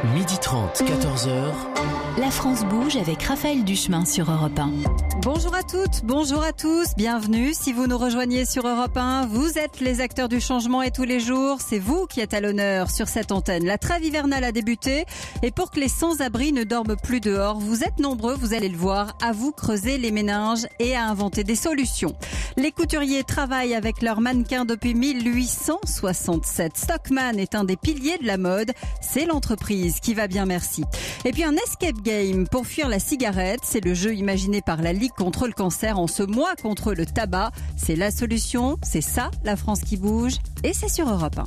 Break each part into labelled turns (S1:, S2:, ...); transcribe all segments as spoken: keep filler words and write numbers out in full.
S1: midi trente, quatorze heures.
S2: La France bouge avec Raphaël Duchemin sur Europe un.
S3: Bonjour à toutes, bonjour à tous, bienvenue. Si vous nous rejoignez sur Europe un, vous êtes les acteurs du changement et tous les jours, c'est vous qui êtes à l'honneur sur cette antenne. La trêve hivernale a débuté et pour que les sans-abri ne dorment plus dehors, vous êtes nombreux, vous allez le voir, à vous creuser les méninges et à inventer des solutions. Les couturiers travaillent avec leurs mannequins depuis mille huit cent soixante-sept. Stockmann est un des piliers de la mode, c'est l'entreprise qui va bien, merci. Et puis un escape game pour fuir la cigarette, c'est le jeu imaginé par la Ligue contre le cancer en ce mois contre le tabac. C'est la solution, c'est ça la France qui bouge et c'est sur Europe un.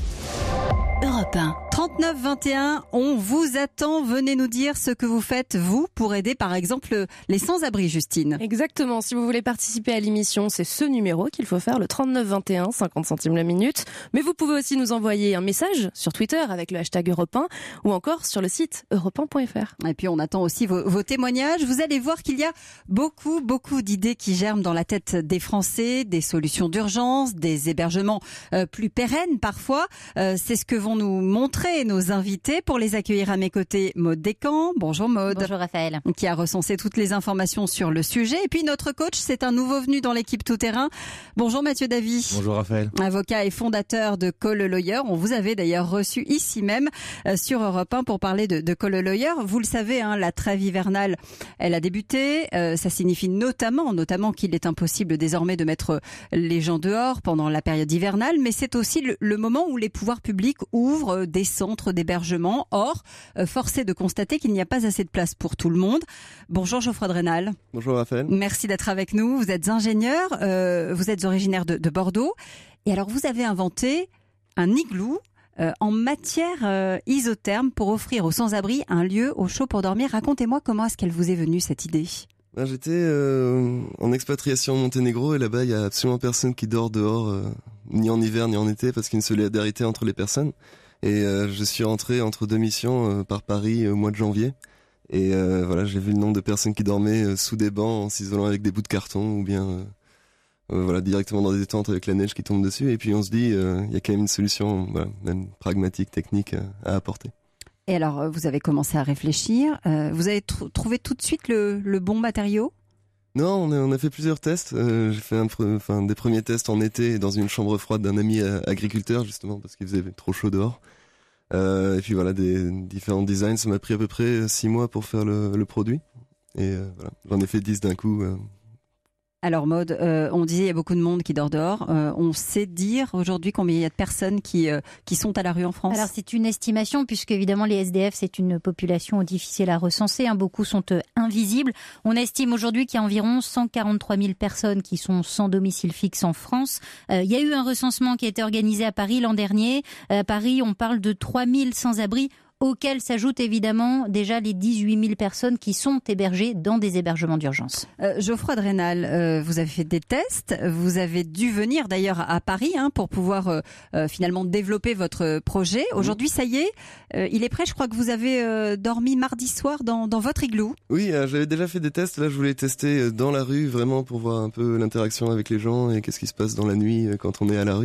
S2: Europe un.
S3: trente-neuf vingt et un, on vous attend. Venez nous dire ce que vous faites, vous, pour aider par exemple les sans-abri, Justine.
S4: Exactement, si vous voulez participer à l'émission, c'est ce numéro qu'il faut faire, le trente-neuf vingt et un, cinquante centimes la minute. Mais vous pouvez aussi nous envoyer un message sur Twitter avec le hashtag Europe un ou encore sur le site europe un point f r.
S3: Et puis on attend aussi vos, vos témoignages. Vous allez voir qu'il y a beaucoup, beaucoup d'idées qui germent dans la tête des Français, des solutions d'urgence, des hébergements euh, plus pérennes parfois. Euh, c'est ce que vont nous montrer nos invités. Pour les accueillir à mes côtés, Maude Descamps. Bonjour Maude.
S5: Bonjour Raphaël.
S3: Qui a recensé toutes les informations sur le sujet. Et puis notre coach, c'est un nouveau venu dans l'équipe tout-terrain. Bonjour Mathieu Davy.
S6: Bonjour Raphaël.
S3: Avocat et fondateur de Call a Lawyer. On vous avait d'ailleurs reçu ici même euh, sur Europe un pour parler de, de Call a Lawyer. Vous le savez, hein, la trêve hivernale, elle a débuté. Euh, ça signifie notamment, notamment qu'il est impossible désormais de mettre les gens dehors pendant la période hivernale. Mais c'est aussi le, le moment où les pouvoirs publics ouvrent des centres d'hébergement. Or, euh, force est de constater qu'il n'y a pas assez de place pour tout le monde. Bonjour Geoffroy Drenal.
S6: Bonjour Raphaël.
S3: Merci d'être avec nous. Vous êtes ingénieur, euh, vous êtes originaire de, de Bordeaux. Et alors, vous avez inventé un igloo euh, en matière euh, isotherme pour offrir aux sans-abri un lieu au chaud pour dormir. Racontez-moi comment est-ce qu'elle vous est venue, cette idée ?
S6: Ben, j'étais euh, en expatriation au Monténégro et là-bas, il y a absolument personne qui dort dehors, euh, ni en hiver ni en été, parce qu'il y a une solidarité entre les personnes. Et euh, je suis rentré entre deux missions euh, par Paris au mois de janvier. Et euh, voilà, j'ai vu le nombre de personnes qui dormaient euh, sous des bancs en s'isolant avec des bouts de carton ou bien euh, euh, voilà, directement dans des tentes avec la neige qui tombe dessus. Et puis on se dit, il euh, y a quand même une solution, voilà, même pragmatique, technique euh, à apporter.
S3: Et alors, vous avez commencé à réfléchir. Euh, vous avez tr- trouvé tout de suite le, le bon matériau ?
S6: Non, on a, on a fait plusieurs tests. Euh, j'ai fait un, enfin, des premiers tests en été dans une chambre froide d'un ami agriculteur, justement, parce qu'il faisait trop chaud dehors. Euh, et puis voilà, des différents designs. Ça m'a pris à peu près six mois pour faire le, le produit. Et euh, voilà, j'en ai fait dix d'un coup. Euh.
S3: Alors Maude, euh, on disait il y a beaucoup de monde qui dort dehors. Euh, on sait dire aujourd'hui combien il y a de personnes qui, euh, qui sont à la rue en France ?
S5: Alors c'est une estimation puisque évidemment les S D F c'est une population difficile à recenser, hein. Beaucoup sont euh, invisibles. On estime aujourd'hui qu'il y a environ cent quarante-trois mille personnes qui sont sans domicile fixe en France. Euh, il y a eu un recensement qui a été organisé à Paris l'an dernier. Euh, à Paris on parle de trois mille sans-abri, auxquels s'ajoutent évidemment déjà les dix-huit mille personnes qui sont hébergées dans des hébergements d'urgence.
S3: Euh, Geoffroy Drenal, euh, vous avez fait des tests, vous avez dû venir d'ailleurs à Paris hein, pour pouvoir euh, euh, finalement développer votre projet. Aujourd'hui, ça y est, euh, il est prêt. Je crois que vous avez euh, dormi mardi soir dans, dans votre igloo.
S6: Oui, euh, j'avais déjà fait des tests. Là, je voulais tester dans la rue vraiment pour voir un peu l'interaction avec les gens et qu'est-ce qui se passe dans la nuit quand on est à la rue.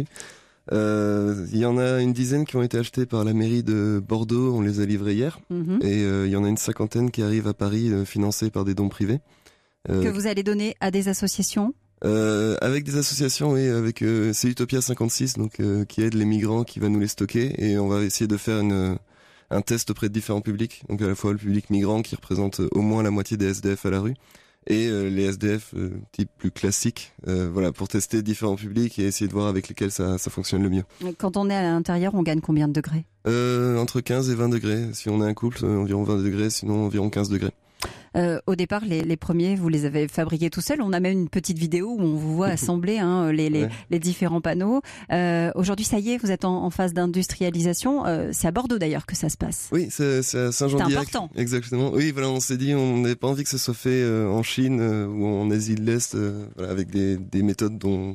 S6: Euh, il y en a une dizaine qui ont été achetés par la mairie de Bordeaux, on les a livrés hier. Mmh. Et euh, il y en a une cinquantaine qui arrivent à Paris, euh, financés par des dons privés.
S3: Euh, que vous allez donner à des associations ?
S6: euh, Avec des associations, oui, avec euh, c'est Utopia cinquante-six, donc euh, qui aide les migrants, qui va nous les stocker. Et on va essayer de faire une, un test auprès de différents publics. Donc à la fois le public migrant qui représente au moins la moitié des S D F à la rue. Et euh, les S D F euh, type plus classique, euh, voilà, pour tester différents publics et essayer de voir avec lesquels ça, ça fonctionne le mieux.
S3: Quand on est à l'intérieur, on gagne combien de degrés ?
S6: euh, Entre quinze et vingt degrés. Si on est un couple, euh, environ vingt degrés, sinon environ quinze degrés.
S3: Euh, au départ, les, les premiers, vous les avez fabriqués tout seul. On a même une petite vidéo où on vous voit assembler hein, les, les, ouais. les différents panneaux. Euh, aujourd'hui, ça y est, vous êtes en, en phase d'industrialisation. Euh, c'est à Bordeaux d'ailleurs que ça se passe.
S6: Oui, c'est, c'est à Saint-Jean-d'Irec.
S3: C'est important.
S6: Exactement. Oui, voilà, on s'est dit, on n'avait pas envie que ce soit fait euh, en Chine euh, ou en Asie de l'Est, euh, voilà, avec des, des méthodes dont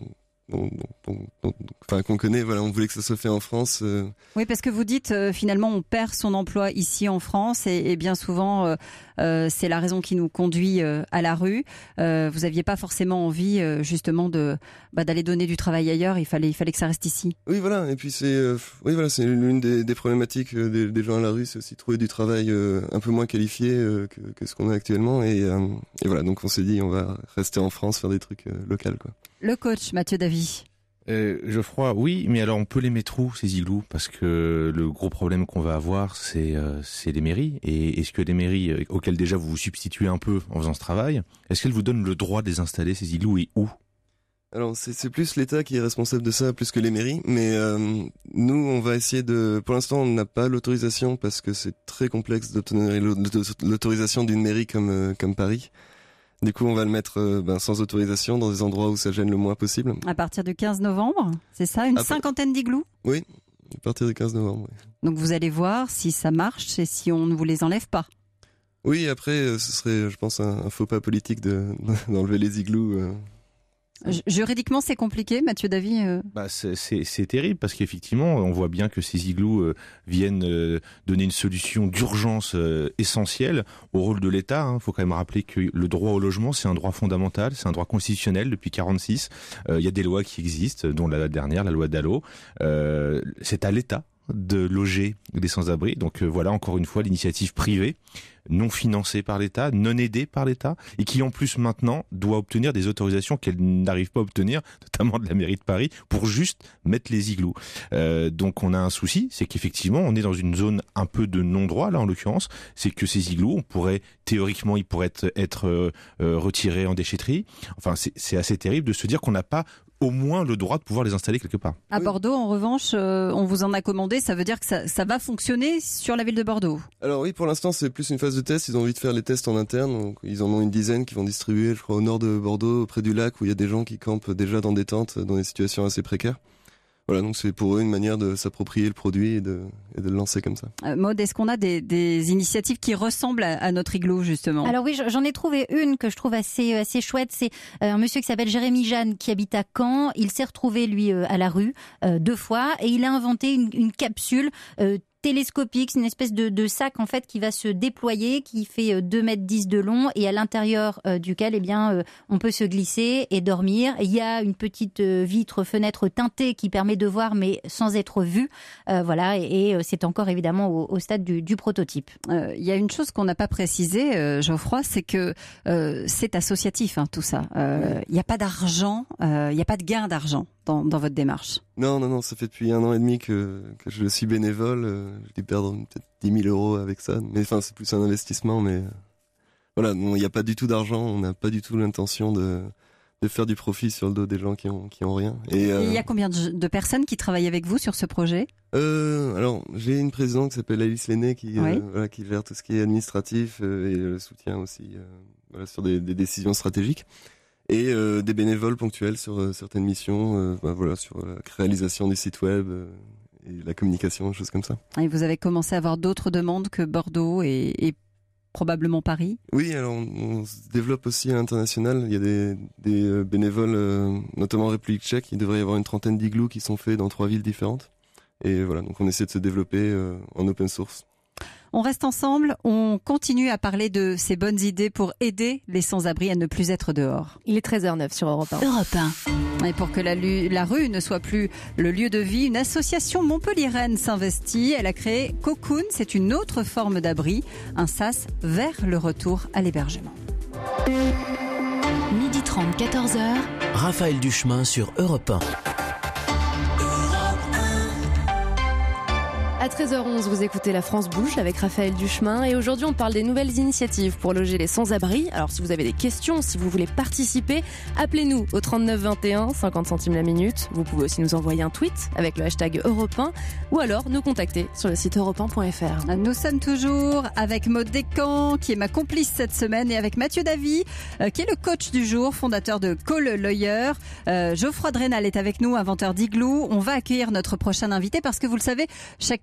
S6: bon, bon, bon, enfin qu'on connaît. Voilà, on voulait que ça soit fait en France. Euh...
S3: Oui, parce que vous dites euh, finalement on perd son emploi ici en France et, et bien souvent euh, euh, c'est la raison qui nous conduit euh, à la rue. Euh, vous aviez pas forcément envie euh, justement de bah, d'aller donner du travail ailleurs. Il fallait il fallait que ça reste ici.
S6: Oui, voilà. Et puis c'est euh, oui voilà c'est l'une des, des problématiques euh, des, des gens à la rue, c'est aussi trouver du travail euh, un peu moins qualifié euh, que, que ce qu'on a actuellement. Et, euh, et voilà, donc on s'est dit on va rester en France, faire des trucs euh, locaux quoi.
S3: Le coach Mathieu Davy.
S7: Euh, Geoffroy, oui, mais alors on peut les mettre où ces igloos? Parce que le gros problème qu'on va avoir, c'est euh, c'est les mairies. Et est-ce que les mairies euh, auxquelles déjà vous vous substituez un peu en faisant ce travail, est-ce qu'elles vous donnent le droit de les installer ces igloos et où?
S6: Alors c'est, c'est plus l'État qui est responsable de ça plus que les mairies, mais euh, nous on va essayer de. Pour l'instant on n'a pas l'autorisation parce que c'est très complexe d'obtenir l'autorisation d'une mairie comme euh, comme Paris. Du coup, on va le mettre euh, ben, sans autorisation dans des endroits où ça gêne le moins possible.
S3: À partir du quinze novembre, c'est ça? Une
S6: Après...
S3: cinquantaine d'igloos?
S6: Oui, à partir du quinze novembre. Oui.
S3: Donc vous allez voir si ça marche et si on ne vous les enlève pas.
S6: Oui, après, euh, ce serait, je pense, un, un faux pas politique de, d'enlever les igloos. Euh...
S3: Juridiquement, c'est compliqué, Mathieu Davy euh...
S7: bah, c'est, c'est, c'est terrible parce qu'effectivement, on voit bien que ces igloos euh, viennent euh, donner une solution d'urgence euh, essentielle au rôle de l'État. Il hein. faut quand même rappeler que le droit au logement, c'est un droit fondamental, c'est un droit constitutionnel depuis quarante-six. Il euh, y a des lois qui existent, dont la dernière, la loi Dallot. Euh, c'est à l'État de loger des sans-abri. Donc euh, voilà, encore une fois, l'initiative privée, non financée par l'État, non aidée par l'État, et qui en plus maintenant doit obtenir des autorisations qu'elle n'arrive pas à obtenir, notamment de la mairie de Paris, pour juste mettre les igloos. Euh, donc on a un souci, c'est qu'effectivement on est dans une zone un peu de non-droit, là en l'occurrence, c'est que ces igloos, on pourrait, théoriquement, ils pourraient être, être euh, retirés en déchetterie. Enfin, c'est, c'est assez terrible de se dire qu'on n'a pas au moins le droit de pouvoir les installer quelque part.
S3: À Bordeaux, en revanche, euh, on vous en a commandé, ça veut dire que ça, ça va fonctionner sur la ville de Bordeaux? Alors
S6: oui, pour l'instant, c'est plus une phase de test. Ils ont envie de faire les tests en interne. Donc, ils en ont une dizaine qui vont distribuer, je crois, au nord de Bordeaux, près du lac, où il y a des gens qui campent déjà dans des tentes, dans des situations assez précaires. Voilà, donc c'est pour eux une manière de s'approprier le produit et de, et de le lancer comme ça.
S3: Euh, Maud, est-ce qu'on a des, des initiatives qui ressemblent à, à notre igloo, justement?
S5: Alors oui, j'en ai trouvé une que je trouve assez, assez chouette. C'est un monsieur qui s'appelle Jérémy Jeanne qui habite à Caen. Il s'est retrouvé, lui, à la rue euh, deux fois et il a inventé une, une capsule euh, télescopique, c'est une espèce de, de sac en fait qui va se déployer, qui fait deux mètres dix de long et à l'intérieur euh, duquel eh bien euh, on peut se glisser et dormir. Il y a une petite euh, vitre fenêtre teintée qui permet de voir mais sans être vu. Euh, voilà et, et c'est encore évidemment au, au stade du, du prototype.
S3: Euh, il y a une chose qu'on n'a pas précisée, euh, Geoffroy, c'est que euh, c'est associatif hein, tout ça. Euh, il n'y a pas d'argent, euh, il n'y a pas de gain d'argent dans, dans votre démarche.
S6: Non, non, non, ça fait depuis un an et demi que, que je suis bénévole. Euh, je dû perdre peut-être dix mille euros avec ça. Mais enfin, c'est plus un investissement. Mais euh, voilà, il n'y a pas du tout d'argent. On n'a pas du tout l'intention de, de faire du profit sur le dos des gens qui ont, qui ont rien. Et il
S3: euh, y a combien de, de personnes qui travaillent avec vous sur ce projet?
S6: euh, Alors, j'ai une présidente qui s'appelle Alice Lenné qui, oui. euh, voilà, qui gère tout ce qui est administratif euh, et le soutien aussi euh, voilà, sur des, des décisions stratégiques. Et euh, des bénévoles ponctuels sur euh, certaines missions, euh, bah, voilà, sur la réalisation du site web euh, et la communication, des choses comme ça.
S3: Et vous avez commencé à avoir d'autres demandes que Bordeaux et, et probablement Paris?
S6: Oui, alors on, on se développe aussi à l'international. Il y a des, des euh, bénévoles, euh, notamment en République tchèque. Il devrait y avoir une trentaine d'igloos qui sont faits dans trois villes différentes. Et voilà, donc on essaie de se développer euh, en open source.
S3: On reste ensemble, on continue à parler de ces bonnes idées pour aider les sans-abri à ne plus être dehors.
S4: Il est treize heures neuf sur Europe un.
S2: Europe un.
S3: Et pour que la, la rue ne soit plus le lieu de vie, une association montpelliéraine s'investit. Elle a créé Cocoon, c'est une autre forme d'abri, un sas vers le retour à l'hébergement.
S2: midi trente, quatorze heures.
S1: Raphaël Duchemin sur Europe un.
S4: À treize heures onze, vous écoutez La France bouge avec Raphaël Duchemin et aujourd'hui on parle des nouvelles initiatives pour loger les sans-abri. Alors si vous avez des questions, si vous voulez participer, appelez-nous au trente-neuf vingt et un, cinquante centimes la minute. Vous pouvez aussi nous envoyer un tweet avec le hashtag Europe un ou alors nous contacter sur le site europe un point f r.
S3: Nous sommes toujours avec Maud Descamps qui est ma complice cette semaine et avec Mathieu Davy euh, qui est le coach du jour, fondateur de Call Lawyer. Euh, Geoffroy Drenal est avec nous, inventeur d'igloo. On va accueillir notre prochain invité parce que vous le savez, chaque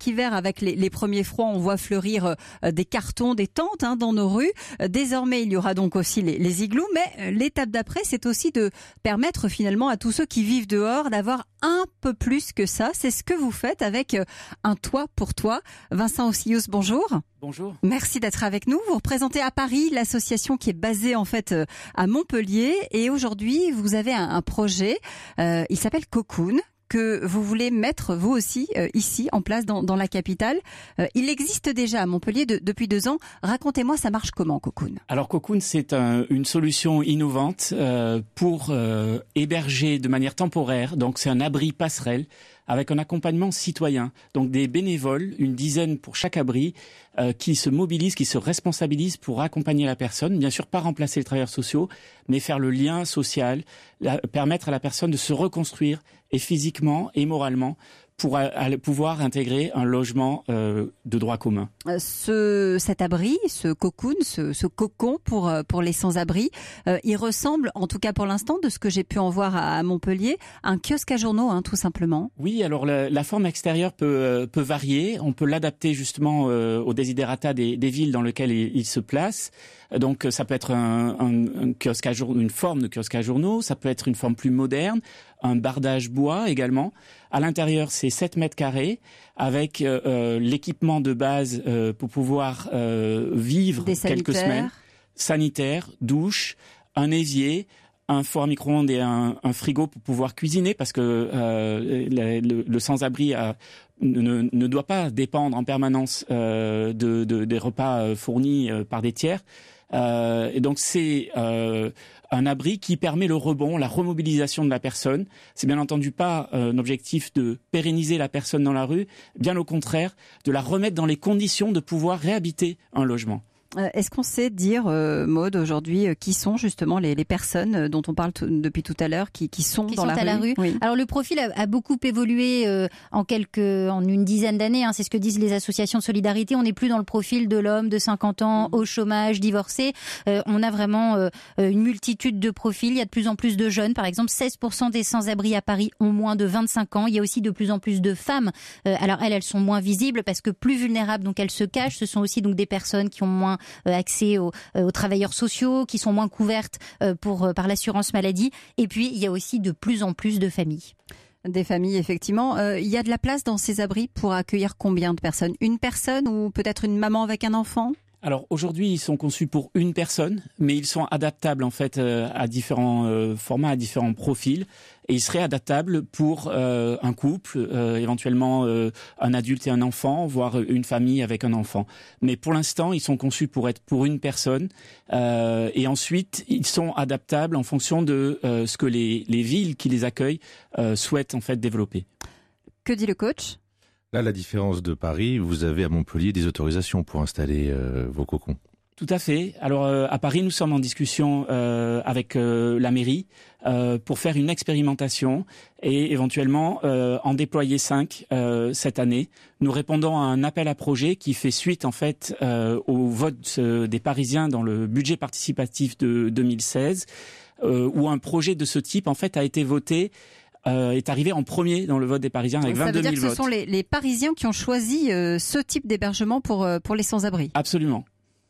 S3: hiver, avec les, les premiers froids, on voit fleurir euh, des cartons, des tentes hein, dans nos rues. Euh, désormais, il y aura donc aussi les, les igloos, mais euh, l'étape d'après, c'est aussi de permettre finalement à tous ceux qui vivent dehors d'avoir un peu plus que ça. C'est ce que vous faites avec euh, un toit pour toi. Vincent Ossius, bonjour.
S8: Bonjour.
S3: Merci d'être avec nous. Vous représentez à Paris l'association qui est basée en fait euh, à Montpellier, et aujourd'hui, vous avez un, un projet, euh, il s'appelle Cocoon, que vous voulez mettre vous aussi euh, ici en place dans, dans la capitale. Euh, il existe déjà à Montpellier de, depuis deux ans. Racontez-moi, ça marche comment, Cocoon?
S8: Alors Cocoon, c'est un, une solution innovante euh, pour euh, héberger de manière temporaire. Donc c'est un abri passerelle avec un accompagnement citoyen. Donc des bénévoles, une dizaine pour chaque abri, euh, qui se mobilisent, qui se responsabilisent pour accompagner la personne. Bien sûr, pas remplacer les travailleurs sociaux, mais faire le lien social, la, permettre à la personne de se reconstruire, et physiquement et moralement, pour a, a, pouvoir intégrer un logement euh, de droit commun.
S3: Ce, cet abri, ce cocoon, ce, ce cocon pour, pour les sans-abri, euh, il ressemble, en tout cas pour l'instant, de ce que j'ai pu en voir à, à Montpellier, à un kiosque à journaux, hein, tout simplement.
S8: Oui, alors la, la forme extérieure peut, peut varier. On peut l'adapter justement euh, aux desiderata des, des villes dans lesquelles il, il se place. Donc ça peut être un, un, un kiosque à journaux, une forme de kiosque à journaux, ça peut être une forme plus moderne, un bardage bois également. À l'intérieur, c'est sept mètres carrés avec euh, l'équipement de base euh, pour pouvoir euh, vivre quelques semaines. Sanitaire, douche, un évier, un four à micro-ondes et un, un frigo pour pouvoir cuisiner, parce que euh, le, le, le sans-abri a, ne, ne doit pas dépendre en permanence euh, de, de, des repas fournis euh, par des tiers. Euh, et donc c'est euh, un abri qui permet le rebond, la remobilisation de la personne. C'est bien entendu pas euh, un objectif de pérenniser la personne dans la rue, bien au contraire, de la remettre dans les conditions de pouvoir réhabiter un logement.
S3: Est-ce qu'on sait dire, euh, Maud, aujourd'hui, euh, qui sont justement les, les personnes dont on parle t- depuis tout à l'heure, qui, qui sont
S5: qui
S3: dans
S5: sont
S3: la,
S5: à
S3: rue.
S5: la rue
S3: Oui.
S5: Alors le profil a, a beaucoup évolué euh, en quelques, en une dizaine d'années. Hein, c'est ce que disent les associations de solidarité. On n'est plus dans le profil de l'homme de cinquante ans, au chômage, divorcé. Euh, on a vraiment euh, une multitude de profils. Il y a de plus en plus de jeunes. Par exemple, seize pour cent des sans-abri à Paris ont moins de vingt-cinq ans. Il y a aussi de plus en plus de femmes. Euh, alors elles, elles sont moins visibles parce que plus vulnérables, donc elles se cachent. Ce sont aussi donc des personnes qui ont moins euh, accès Aux, aux travailleurs sociaux, qui sont moins couvertes euh, pour, euh, par l'assurance maladie. Et puis, il y a aussi de plus en plus de familles.
S3: Des familles, effectivement. Euh, il y a de la place dans ces abris pour accueillir combien de personnes? Une personne ou peut-être une maman avec un enfant?
S8: Alors aujourd'hui, ils sont conçus pour une personne, mais ils sont adaptables en fait euh, à différents euh, formats, à différents profils, et ils seraient adaptables pour euh, un couple, euh, éventuellement euh, un adulte et un enfant, voire une famille avec un enfant. Mais pour l'instant, ils sont conçus pour être pour une personne, euh, et ensuite ils sont adaptables en fonction de euh, ce que les, les villes qui les accueillent euh, souhaitent en fait développer.
S3: Que dit le coach ?
S7: Là, la différence de Paris, vous avez à Montpellier des autorisations pour installer euh, vos cocons.
S8: Tout à fait. Alors euh, à Paris, nous sommes en discussion euh, avec euh, la mairie euh, pour faire une expérimentation et éventuellement euh, en déployer cinq euh, cette année. Nous répondons à un appel à projet qui fait suite en fait euh, au vote euh, des Parisiens dans le budget participatif de deux mille seize, euh, où un projet de ce type en fait a été voté. Euh, est arrivé en premier dans le vote des Parisiens avec vingt-deux mille votes.
S3: Ça veut dire que ce sont les, les Parisiens qui ont choisi euh, ce type d'hébergement pour, euh, pour les sans-abri.
S8: Absolument.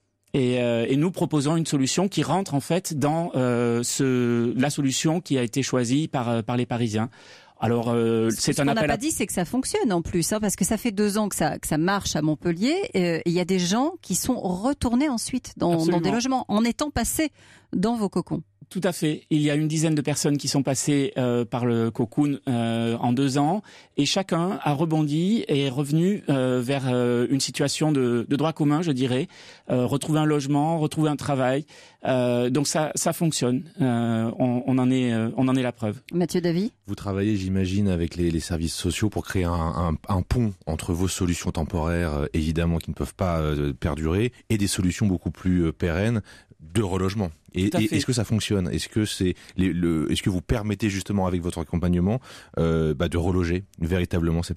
S8: Et, euh, et nous proposons une solution qui rentre en fait dans euh, ce, la solution qui a été choisie par, par les Parisiens. Alors, euh, c'est
S3: ce
S8: un
S3: qu'on
S8: appel.
S3: n'a pas
S8: à...
S3: dit, c'est que ça fonctionne en plus, hein, parce que ça fait deux ans que ça, que ça marche à Montpellier. Et il y a des gens qui sont retournés ensuite dans, dans des logements en étant passés dans vos cocons.
S8: Tout à fait. Il y a une dizaine de personnes qui sont passées euh, par le cocoon euh, en deux ans, et chacun a rebondi et est revenu euh, vers euh, une situation de, de droit commun, je dirais, euh, retrouver un logement, retrouver un travail. Euh, donc ça, ça fonctionne. Euh, on, on en est, euh, on en est la preuve.
S3: Mathieu Davy.
S7: Vous travaillez, j'imagine, avec les, les services sociaux pour créer un, un, un pont entre vos solutions temporaires, euh, évidemment, qui ne peuvent pas euh, perdurer, et des solutions beaucoup plus euh, pérennes de relogement. Et, et est-ce que ça fonctionne? Est-ce que c'est les, le, est-ce que vous permettez justement avec votre accompagnement euh, bah, de reloger véritablement ces personnes?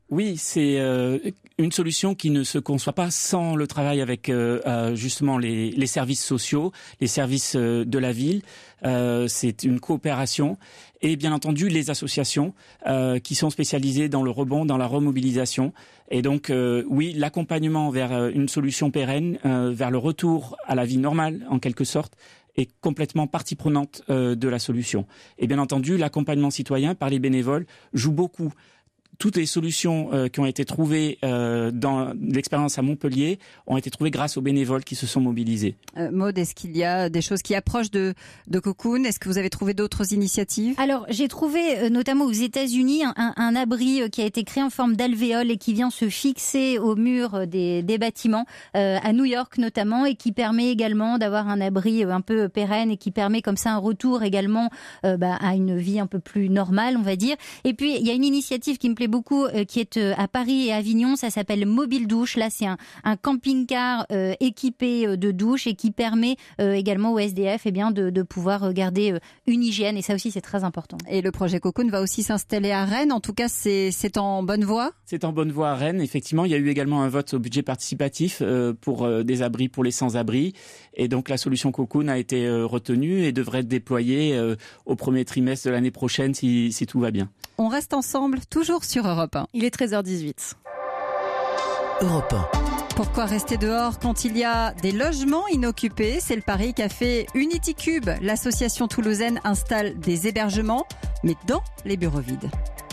S8: Oui, c'est euh, une solution qui ne se conçoit pas sans le travail avec euh, euh, justement les, les services sociaux, les services euh, de la ville. Euh, c'est une coopération et bien entendu les associations euh, qui sont spécialisées dans le rebond, dans la remobilisation. Et donc euh, oui, l'accompagnement vers une solution pérenne, euh, vers le retour à la vie normale en quelque sorte, est complètement partie prenante euh, de la solution. Et bien entendu, l'accompagnement citoyen par les bénévoles joue beaucoup. Toutes les solutions euh, qui ont été trouvées euh, dans l'expérience à Montpellier ont été trouvées grâce aux bénévoles qui se sont mobilisés.
S3: Euh, Maud, est-ce qu'il y a des choses qui approchent de, de Cocoon ? Est-ce que vous avez trouvé d'autres initiatives ?
S5: Alors, j'ai trouvé euh, notamment aux États-Unis un, un, un abri euh, qui a été créé en forme d'alvéole et qui vient se fixer au mur des, des bâtiments, euh, à New York notamment, et qui permet également d'avoir un abri euh, un peu pérenne et qui permet comme ça un retour également euh, bah, à une vie un peu plus normale, on va dire. Et puis, il y a une initiative qui me plaît beaucoup euh, qui est euh, à Paris et Avignon, ça s'appelle Mobile Douche. Là, c'est un, un camping-car euh, équipé euh, de douche et qui permet euh, également aux S D F eh bien, de, de pouvoir garder euh, une hygiène, et ça aussi c'est très important.
S3: Et le projet Cocoon va aussi s'installer à Rennes, en tout cas c'est, c'est en bonne voie ?
S8: C'est en bonne voie à Rennes, effectivement. Il y a eu également un vote au budget participatif euh, pour euh, des abris pour les sans-abri, et donc la solution Cocoon a été euh, retenue et devrait être déployée euh, au premier trimestre de l'année prochaine si, si tout va bien.
S3: On reste ensemble, toujours sur Europe un.
S4: Il est treize heures dix-huit.
S1: Europe un.
S3: Pourquoi rester dehors quand il y a des logements inoccupés ? C'est le pari qu'a fait Unity Cube. L'association toulousaine installe des hébergements, mais dans les bureaux vides.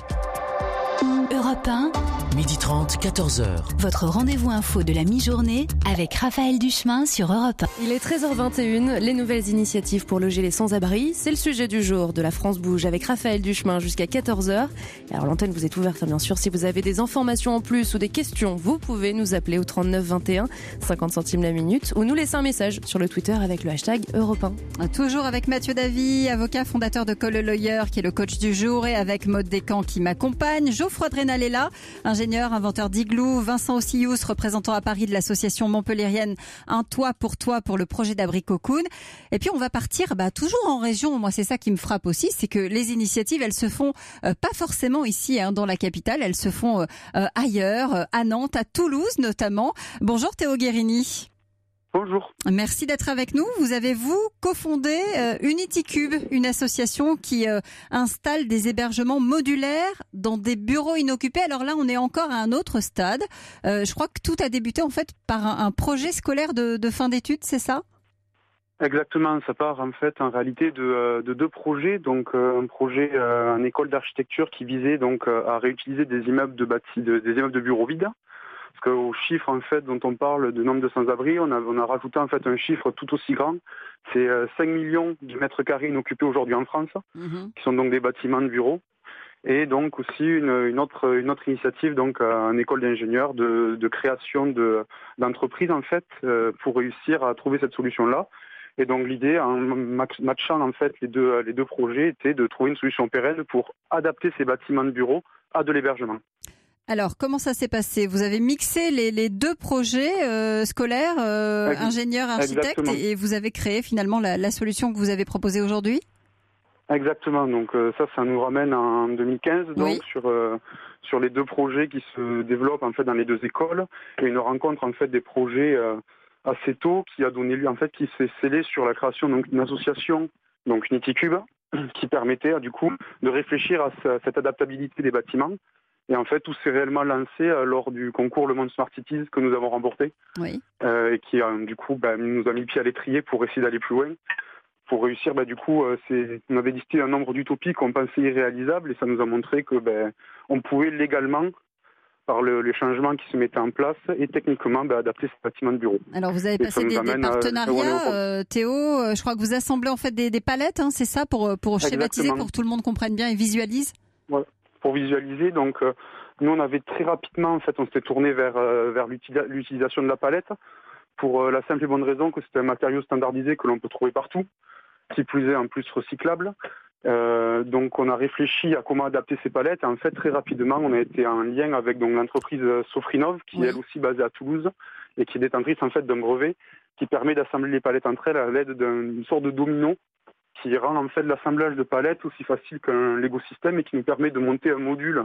S2: Europe un,
S1: midi trente, quatorze heures.
S2: votre rendez-vous info de la mi-journée avec Raphaël Duchemin sur Europe un.
S4: Il est treize heures vingt et une, les nouvelles initiatives pour loger les sans-abri, c'est le sujet du jour de La France Bouge avec Raphaël Duchemin jusqu'à quatorze heures. Et alors l'antenne vous est ouverte bien sûr, si vous avez des informations en plus ou des questions, vous pouvez nous appeler au trente-neuf vingt et un, cinquante centimes la minute, ou nous laisser un message sur le Twitter avec le hashtag Europe un.
S3: Toujours avec Mathieu Davy, avocat fondateur de Call a Lawyer, qui est le coach du jour, et avec Maud Descamps qui m'accompagne, Geoffroy Drenal est là, ingénieur, inventeur d'igloo, Vincent Ossius, représentant à Paris de l'association montpelliérienne Un Toit pour Toi pour le projet d'abri Cocoon. Et puis on va partir bah, toujours en région. Moi c'est ça qui me frappe aussi, c'est que les initiatives elles se font euh, pas forcément ici hein, dans la capitale, elles se font euh, euh, ailleurs, euh, à Nantes, à Toulouse notamment. Bonjour Théo Guérini.
S9: Bonjour.
S3: Merci d'être avec nous. Vous avez, vous, cofondé euh, Unity Cube, une association qui euh, installe des hébergements modulaires dans des bureaux inoccupés. Alors là, on est encore à un autre stade. Euh, je crois que tout a débuté en fait par un, un projet scolaire de, de fin d'études, c'est ça ?
S9: Exactement, ça part en fait en réalité de, de deux projets. Donc euh, un projet, euh, une école d'architecture qui visait donc euh, à réutiliser des immeubles de bâti, de, des immeubles de bureaux vides. Parce qu'au chiffre en fait dont on parle de nombre de sans-abri, on a, on a rajouté en fait un chiffre tout aussi grand. C'est euh, cinq millions de mètres carrés inoccupés aujourd'hui en France, mmh. qui sont donc des bâtiments de bureaux. Et donc aussi une, une autre une autre initiative, donc euh, une école d'ingénieurs de, de création de d'entreprises en fait euh, pour réussir à trouver cette solution-là. Et donc l'idée, en matchant en fait les deux les deux projets, était de trouver une solution pérenne pour adapter ces bâtiments de bureaux à de l'hébergement.
S3: Alors, comment ça s'est passé ? Vous avez mixé les, les deux projets euh, scolaires, euh, Ex- ingénieur, architecte, et, et vous avez créé finalement la, la solution que vous avez proposée aujourd'hui ?
S9: Exactement. Donc euh, ça, ça nous ramène en deux mille quinze, donc oui. sur euh, sur les deux projets qui se développent en fait dans les deux écoles, et une rencontre en fait des projets euh, assez tôt qui a donné lieu en fait qui s'est scellé sur la création donc d'une association, donc Unity Cube, qui permettait du coup de réfléchir à cette adaptabilité des bâtiments. Et en fait, tout s'est réellement lancé euh, lors du concours Le Monde Smart Cities que nous avons remporté, oui. euh, et qui euh, du coup bah, nous a mis le pied à l'étrier pour essayer d'aller plus loin, pour réussir. Bah, du coup, euh, c'est, on avait listé un nombre d'utopies qu'on pensait irréalisables, et ça nous a montré que bah, on pouvait légalement, par le, les changements qui se mettaient en place, et techniquement bah, adapter ces bâtiments de bureau.
S3: Alors vous avez et passé des, des partenariats, euh, Théo. Euh, je crois que vous assemblez en fait des, des palettes, hein, c'est ça, pour pour schématiser, pour que tout le monde comprenne bien et visualise.
S9: Ouais. Pour visualiser, donc euh, nous on avait très rapidement en fait on s'était tourné vers euh, vers l'util- l'utilisation de la palette pour euh, la simple et bonne raison que c'est un matériau standardisé que l'on peut trouver partout, qui plus est en plus recyclable. Euh, donc on a réfléchi à comment adapter ces palettes, et en fait très rapidement on a été en lien avec donc l'entreprise Sofrinov, qui oui. est elle aussi basée à Toulouse et qui est détentrice en fait d'un brevet qui permet d'assembler les palettes entre elles à l'aide d'une sorte de domino, qui rend en fait l'assemblage de palettes aussi facile qu'un Lego système, et qui nous permet de monter un module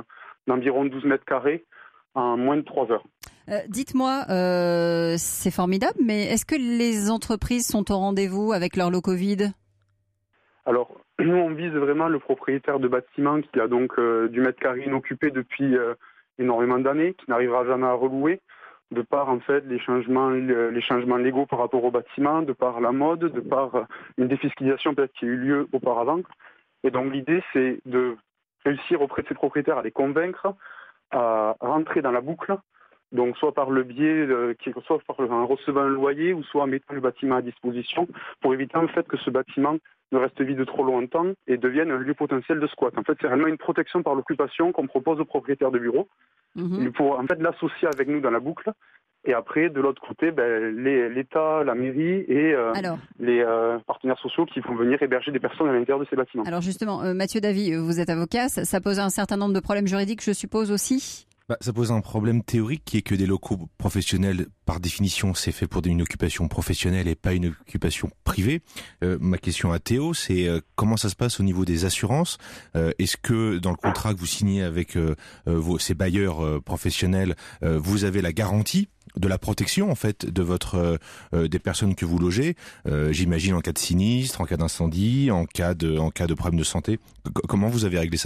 S9: d'environ douze mètres carrés en moins de trois heures.
S3: Euh, dites-moi, euh, c'est formidable, mais est-ce que les entreprises sont au rendez-vous avec leur lot Covid ?
S9: Alors, nous, on vise vraiment le propriétaire de bâtiment qui a donc euh, du mètre carré inoccupé depuis euh, énormément d'années, qui n'arrivera jamais à relouer, de par en fait les changements, les changements légaux par rapport au bâtiment, de par la mode, de par une défiscalisation peut-être qui a eu lieu auparavant. Et donc l'idée, c'est de réussir auprès de ces propriétaires à les convaincre à rentrer dans la boucle, donc soit par le biais, de, soit par, en recevant un loyer ou soit en mettant le bâtiment à disposition pour éviter en fait que ce bâtiment ne reste vide trop longtemps et devienne un lieu potentiel de squat. En fait, c'est réellement une protection par l'occupation qu'on propose aux propriétaires de bureaux mmh. pour en fait l'associer avec nous dans la boucle. Et après, de l'autre côté, ben, les, l'État, la mairie et euh, les euh, partenaires sociaux qui vont venir héberger des personnes à l'intérieur de ces bâtiments.
S3: Alors justement, euh, Mathieu Davy, vous êtes avocat, ça, ça pose un certain nombre de problèmes juridiques, je suppose aussi ?
S7: Bah, ça pose un problème théorique qui est que des locaux professionnels, par définition, c'est fait pour une occupation professionnelle et pas une occupation privée. Euh, ma question à Théo, c'est euh, comment ça se passe au niveau des assurances ? euh, Est-ce que dans le contrat que vous signez avec euh, vos, ces bailleurs euh, professionnels, euh, vous avez la garantie de la protection en fait de votre euh, des personnes que vous logez, euh, j'imagine en cas de sinistre, en cas d'incendie, en cas de en cas de problème de santé. C- comment vous avez réglé ça ?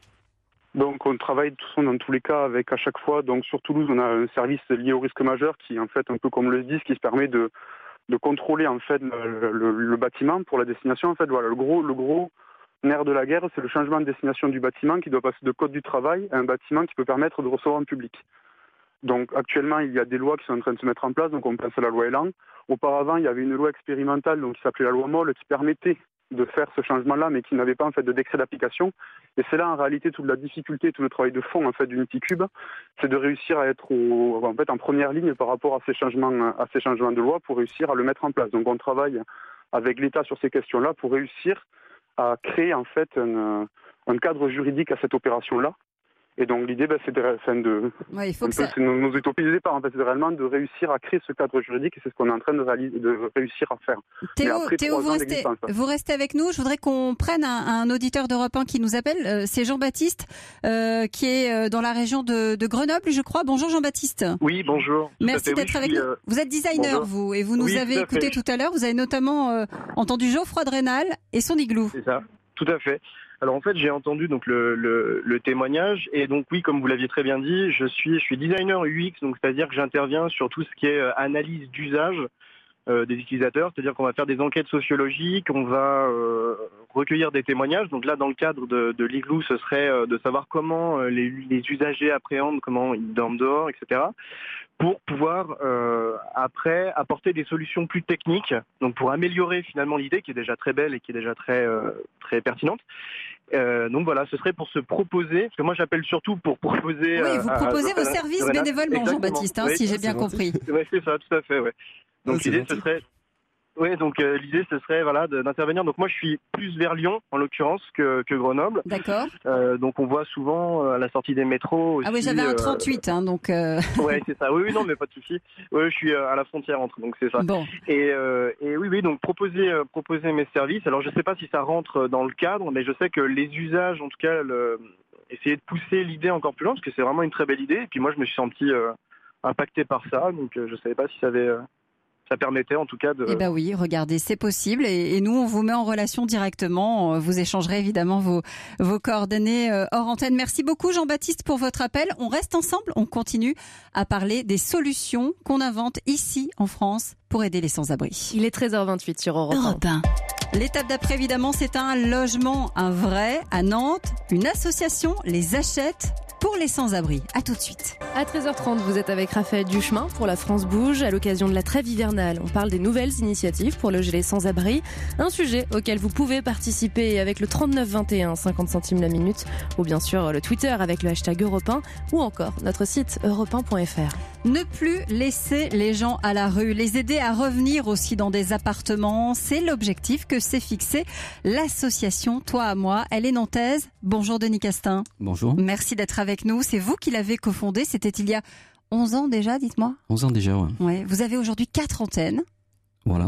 S9: Donc on travaille dans tous les cas avec à chaque fois, donc sur Toulouse on a un service lié au risque majeur qui en fait un peu comme le S D I S qui se permet de, de contrôler en fait le, le, le bâtiment pour la destination. En fait voilà, le gros, le gros nerf de la guerre c'est le changement de destination du bâtiment qui doit passer de code du travail à un bâtiment qui peut permettre de recevoir un public. Donc actuellement il y a des lois qui sont en train de se mettre en place, donc on pense à la loi Elan. Auparavant il y avait une loi expérimentale donc, qui s'appelait la loi Moll qui permettait de faire ce changement-là, mais qui n'avait pas en fait de décret d'application. Et c'est là en réalité toute la difficulté, tout le travail de fond en fait d'UnityCube, c'est de réussir à être au, en fait en première ligne par rapport à ces changements, à ces changements de loi pour réussir à le mettre en place. Donc on travaille avec l'État sur ces questions-là pour réussir à créer en fait un, un cadre juridique à cette opération-là. Et donc l'idée, ben, c'est de, enfin, de
S3: ouais, il faut que
S9: peu,
S3: ça...
S9: c'est nos, nos utopies du départ, en fait, c'est réellement de réussir à créer ce cadre juridique et c'est ce qu'on est en train de, réaliser, de réussir à faire.
S3: Théo, Théo vous, restez, vous restez avec nous. Je voudrais qu'on prenne un, un auditeur d'Europe un qui nous appelle. Euh, c'est Jean-Baptiste euh, qui est dans la région de, de Grenoble, je crois. Bonjour Jean-Baptiste.
S10: Oui, bonjour.
S3: Merci
S10: fait,
S3: d'être
S10: oui,
S3: avec
S10: suis,
S3: nous.
S10: euh...
S3: Vous êtes designer, bonjour. Vous, et vous nous
S10: oui,
S3: avez
S10: tout
S3: écouté tout à l'heure. Vous avez notamment euh, entendu Geoffroy Drenal et son igloo.
S10: C'est ça, tout à fait. Alors en fait, j'ai entendu donc le, le, le témoignage et donc oui, comme vous l'aviez très bien dit, je suis je suis designer U X, donc c'est-à-dire que j'interviens sur tout ce qui est analyse d'usage euh, des utilisateurs, c'est-à-dire qu'on va faire des enquêtes sociologiques, on va euh, recueillir des témoignages. Donc là, dans le cadre de, de l'igloo, ce serait euh, de savoir comment euh, les, les usagers appréhendent, comment ils dorment dehors, et cetera. Pour pouvoir euh, après apporter des solutions plus techniques, donc pour améliorer finalement l'idée qui est déjà très belle et qui est déjà très euh, très pertinente. Euh, donc voilà, ce serait pour se proposer, parce que moi j'appelle surtout pour proposer.
S3: Oui, vous
S10: à,
S3: proposez
S10: à,
S3: vos services bénévolement, Jean-Baptiste, hein,
S10: oui,
S3: si j'ai bien compris.
S10: Oui, c'est ça, tout à fait. Ouais. Donc
S6: ah,
S10: l'idée ce serait. Oui, donc euh, l'idée ce serait voilà d'intervenir. Donc moi je suis plus vers Lyon en l'occurrence que, que Grenoble.
S3: D'accord.
S10: Euh, donc on voit souvent euh, à la sortie des métros. Aussi,
S3: ah oui, j'avais un trente-huit, euh... hein, donc. Euh...
S10: Ouais, c'est ça. Oui, oui, non, mais pas de souci. Oui, je suis à la frontière entre, donc c'est ça.
S3: Bon.
S10: Et, euh, et oui, oui, donc proposer euh, proposer mes services. Alors je sais pas si ça rentre dans le cadre, mais je sais que les usages, en tout cas, le... essayer de pousser l'idée encore plus loin, parce que c'est vraiment une très belle idée. Et puis moi je me suis senti euh, impacté par ça, donc euh, je savais pas si ça avait. Euh... Ça permettait en tout cas de...
S3: Eh ben oui, regardez, c'est possible et, et nous on vous met en relation directement. Vous échangerez évidemment vos, vos coordonnées hors antenne. Merci beaucoup Jean-Baptiste pour votre appel. On reste ensemble, on continue à parler des solutions qu'on invente ici en France pour aider les sans-abri.
S4: Il est treize heures vingt-huit sur Europe un.
S3: Europe un. L'étape d'après évidemment c'est un logement, un vrai à Nantes. Une association les achète pour les sans-abri. À tout de suite.
S4: À treize heures trente, vous êtes avec Raphaël Duchemin pour La France Bouge. À l'occasion de la trêve hivernale, on parle des nouvelles initiatives pour loger les sans-abri. Un sujet auquel vous pouvez participer avec le trente-neuf vingt et un, cinquante centimes la minute, ou bien sûr le Twitter avec le hashtag Europe un, ou encore notre site europe un point f r.
S3: Ne plus laisser les gens à la rue, les aider à revenir aussi dans des appartements, c'est l'objectif que s'est fixé l'association Toi à moi. Elle est nantaise. Bonjour Denis Castin.
S11: Bonjour.
S3: Merci d'être avec nous. C'est vous qui l'avez cofondé. C'était il y a onze ans déjà, dites-moi.
S11: onze ans déjà, ouais.
S3: Ouais. Vous avez aujourd'hui quatre antennes.
S11: Voilà.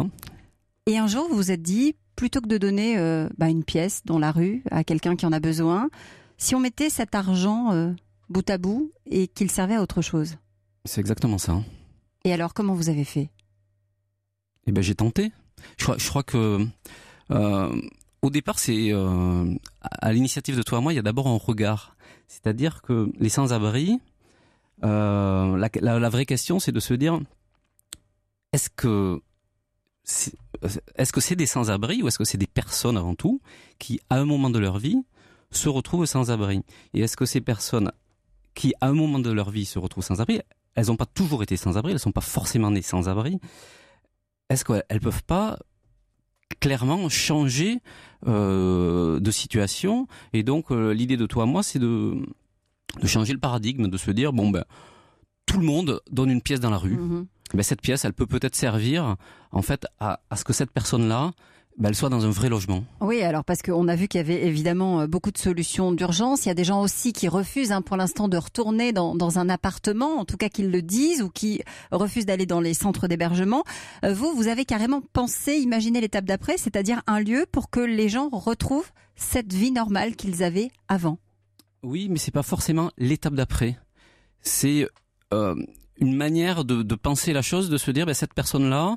S3: Et un jour, vous vous êtes dit, plutôt que de donner euh, bah, une pièce dans la rue à quelqu'un qui en a besoin, si on mettait cet argent euh, bout à bout, et qu'il servait à autre chose.
S11: C'est exactement ça.
S3: Et alors, comment vous avez fait ?
S11: Eh ben, j'ai tenté. Je crois, je crois que euh, au départ, c'est euh, à l'initiative de Toi à moi, il y a d'abord un regard. C'est-à-dire que les sans-abri, euh, la, la, la vraie question, c'est de se dire est-ce que c'est, est-ce que c'est des sans-abri ou est-ce que c'est des personnes avant tout qui, à un moment de leur vie, se retrouvent sans-abri ? Et est-ce que ces personnes qui, à un moment de leur vie, se retrouvent sans-abri, elles n'ont pas toujours été sans-abri, elles ne sont pas forcément nées sans-abri. Est-ce qu'elles ne peuvent pas clairement changer euh, de situation ? Et donc, euh, l'idée de Toi à moi, c'est de, de changer le paradigme, de se dire, bon, ben, tout le monde donne une pièce dans la rue. Mmh. Ben, cette pièce, elle peut peut-être servir, en fait, à, à ce que cette personne-là, ben, elle soit dans un vrai logement.
S3: Oui, alors parce qu'on a vu qu'il y avait évidemment beaucoup de solutions d'urgence. Il y a des gens aussi qui refusent hein, pour l'instant de retourner dans, dans un appartement, en tout cas qu'ils le disent, ou qui refusent d'aller dans les centres d'hébergement. Euh, vous, vous avez carrément pensé, imaginé l'étape d'après, c'est-à-dire un lieu pour que les gens retrouvent cette vie normale qu'ils avaient avant.
S11: Oui, mais c'est pas forcément l'étape d'après. C'est euh, une manière de, de penser la chose, de se dire, ben, cette personne-là,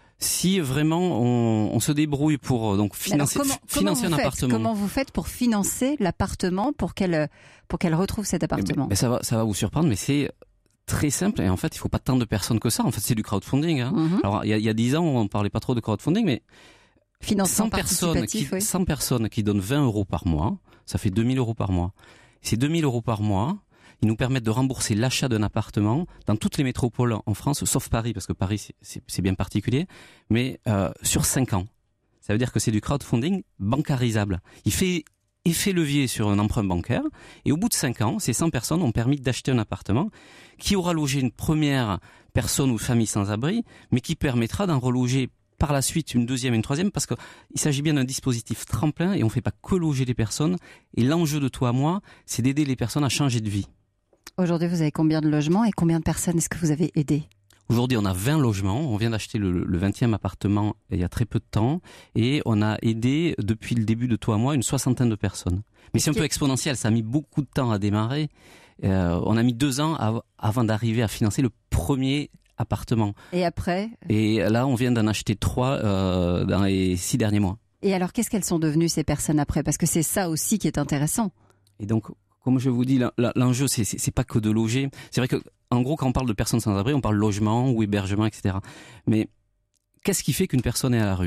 S11: si vraiment on, on se débrouille pour donc financer,
S3: comment,
S11: financer
S3: comment
S11: un
S3: faites,
S11: appartement.
S3: Comment vous faites pour financer l'appartement pour qu'elle pour qu'elle retrouve cet appartement ?
S11: Mais, mais ça va ça va vous surprendre, mais c'est très simple et en fait il faut pas tant de personnes que ça. En fait c'est du crowdfunding. Hein. Mm-hmm. Alors il y a, il y a dix ans on parlait pas trop de crowdfunding, mais
S3: financement
S11: cent personnes qui
S3: oui.
S11: cent personnes qui donnent vingt euros par mois, ça fait deux mille euros par mois. Ces deux mille euros par mois, ils nous permettent de rembourser l'achat d'un appartement dans toutes les métropoles en France, sauf Paris, parce que Paris, c'est, c'est, c'est bien particulier, mais euh, sur cinq ans. Ça veut dire que c'est du crowdfunding bancarisable. Il fait effet levier sur un emprunt bancaire, et au bout de cinq ans, ces cent personnes ont permis d'acheter un appartement qui aura logé une première personne ou famille sans abri, mais qui permettra d'en reloger par la suite une deuxième et une troisième, parce qu'il s'agit bien d'un dispositif tremplin, et on ne fait pas que loger les personnes, et l'enjeu de Toi à moi, c'est d'aider les personnes à changer de vie.
S3: Aujourd'hui, vous avez combien de logements et combien de personnes est-ce que vous avez aidé ?
S11: Aujourd'hui, on a vingt logements. On vient d'acheter le, le vingtième appartement il y a très peu de temps. Et on a aidé, depuis le début de Toi à moi, une soixantaine de personnes. Mais c'est un peu exponentiel. Ça a mis beaucoup de temps à démarrer. Euh, on a mis deux ans à, avant d'arriver à financer le premier appartement.
S3: Et après ?
S11: Et là, on vient d'en acheter trois euh, dans les six derniers mois.
S3: Et alors, qu'est-ce qu'elles sont devenues, ces personnes, après ? Parce que c'est ça aussi qui est intéressant.
S11: Et donc... Comme je vous dis, l'enjeu, c'est, c'est, c'est pas que de loger. C'est vrai que, en gros, quand on parle de personnes sans abri, on parle logement ou hébergement, et cetera. Mais qu'est-ce qui fait qu'une personne est à la rue ?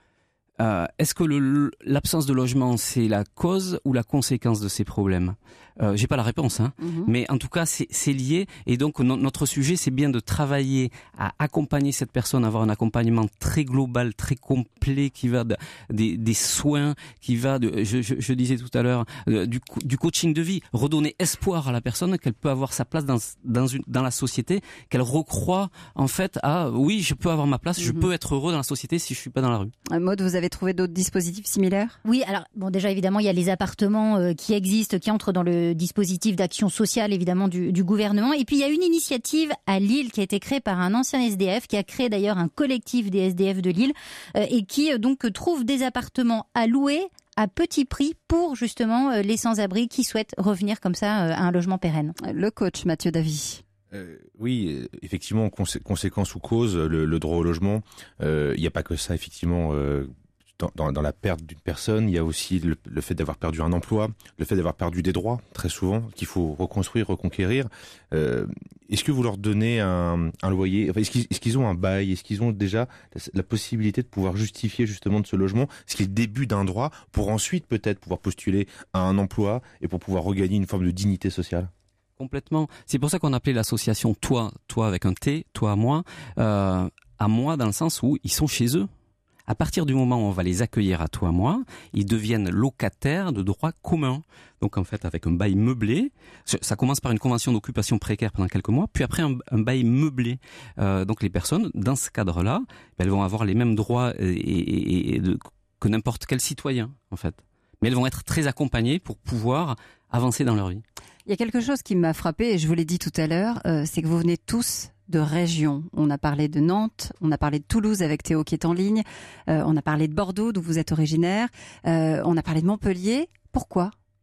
S11: euh, Est-ce que le, l'absence de logement, c'est la cause ou la conséquence de ces problèmes ? euh, J'ai pas la réponse, hein. Mm-hmm. Mais en tout cas, c'est, c'est lié. Et donc, no, notre sujet, c'est bien de travailler à accompagner cette personne, avoir un accompagnement très global, très complet, qui va de, des, des soins, qui va, de, je, je, je disais tout à l'heure, du, du coaching de vie, redonner espoir à la personne qu'elle peut avoir sa place dans, dans, une, dans la société, qu'elle recroit en fait à oui, je peux avoir ma place, mm-hmm. je peux être heureux dans la société si je suis pas dans la rue.
S3: Maud, vous avez trouvé d'autres dispositifs similaires ?
S5: Oui, alors bon, déjà évidemment, il y a les appartements euh, qui existent, qui entrent dans le dispositif d'action sociale évidemment du, du gouvernement. Et puis il y a une initiative à Lille qui a été créée par un ancien S D F, qui a créé d'ailleurs un collectif des S D F de Lille euh, et qui euh, donc trouve des appartements à louer à petit prix pour justement euh, les sans-abri qui souhaitent revenir comme ça euh, à un logement pérenne.
S3: Le coach Mathieu Davy.
S7: Euh, oui, effectivement, consé- conséquence ou cause, le, le droit au logement, il euh, n'y a pas que ça, effectivement. Euh, Dans, dans, dans la perte d'une personne, il y a aussi le, le fait d'avoir perdu un emploi, le fait d'avoir perdu des droits, très souvent, qu'il faut reconstruire, reconquérir. Euh, est-ce que vous leur donnez un, un loyer, enfin, est-ce qu'ils, est-ce qu'ils ont un bail, est-ce qu'ils ont déjà la, la possibilité de pouvoir justifier justement de ce logement, ce qui est le début d'un droit, pour ensuite peut-être pouvoir postuler à un emploi et pour pouvoir regagner une forme de dignité sociale ?
S11: Complètement. C'est pour ça qu'on appelait l'association Toi, Toi avec un T, Toi à moi, euh, à moi dans le sens où ils sont chez eux. À partir du moment où on va les accueillir à Toi à moi, ils deviennent locataires de droit commun. Donc en fait, avec un bail meublé, ça commence par une convention d'occupation précaire pendant quelques mois, puis après un, un bail meublé. Euh, donc les personnes, dans ce cadre-là, elles vont avoir les mêmes droits et, et, et de, que n'importe quel citoyen, en fait. Mais elles vont être très accompagnées pour pouvoir avancer dans leur vie.
S3: Il y a quelque chose qui m'a frappé, et je vous l'ai dit tout à l'heure, euh, c'est que vous venez tous de région. On a parlé de Nantes, on a parlé de Toulouse avec Théo qui est en ligne, euh, on a parlé de Bordeaux d'où vous êtes originaire, euh, on a parlé de Montpellier. Pourquoi ?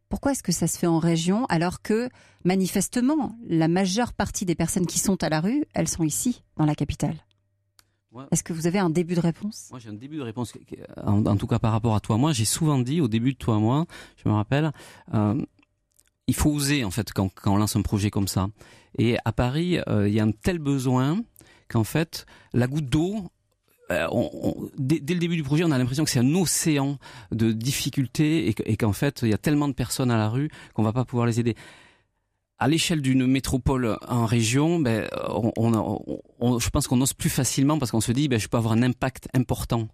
S3: Pourquoi est-ce que ça se fait en région alors que, manifestement, la majeure partie des personnes qui sont à la rue, elles sont ici, dans la capitale ?
S11: Ouais.
S3: Est-ce que vous avez un début de réponse ?
S11: Moi, j'ai un début de réponse. En, en tout cas, par rapport à Toi Moi, j'ai souvent dit au début de Toi Moi, je me rappelle, euh, il faut oser en fait quand, quand on lance un projet comme ça. Et à Paris, euh, il y a un tel besoin qu'en fait, la goutte d'eau. Euh, on, on, dès, dès le début du projet, on a l'impression que c'est un océan de difficultés et, et qu'en fait, il y a tellement de personnes à la rue qu'on va pas pouvoir les aider. À l'échelle d'une métropole en région, ben, on, on, on, je pense qu'on ose plus facilement parce qu'on se dit, ben, je peux avoir un impact important.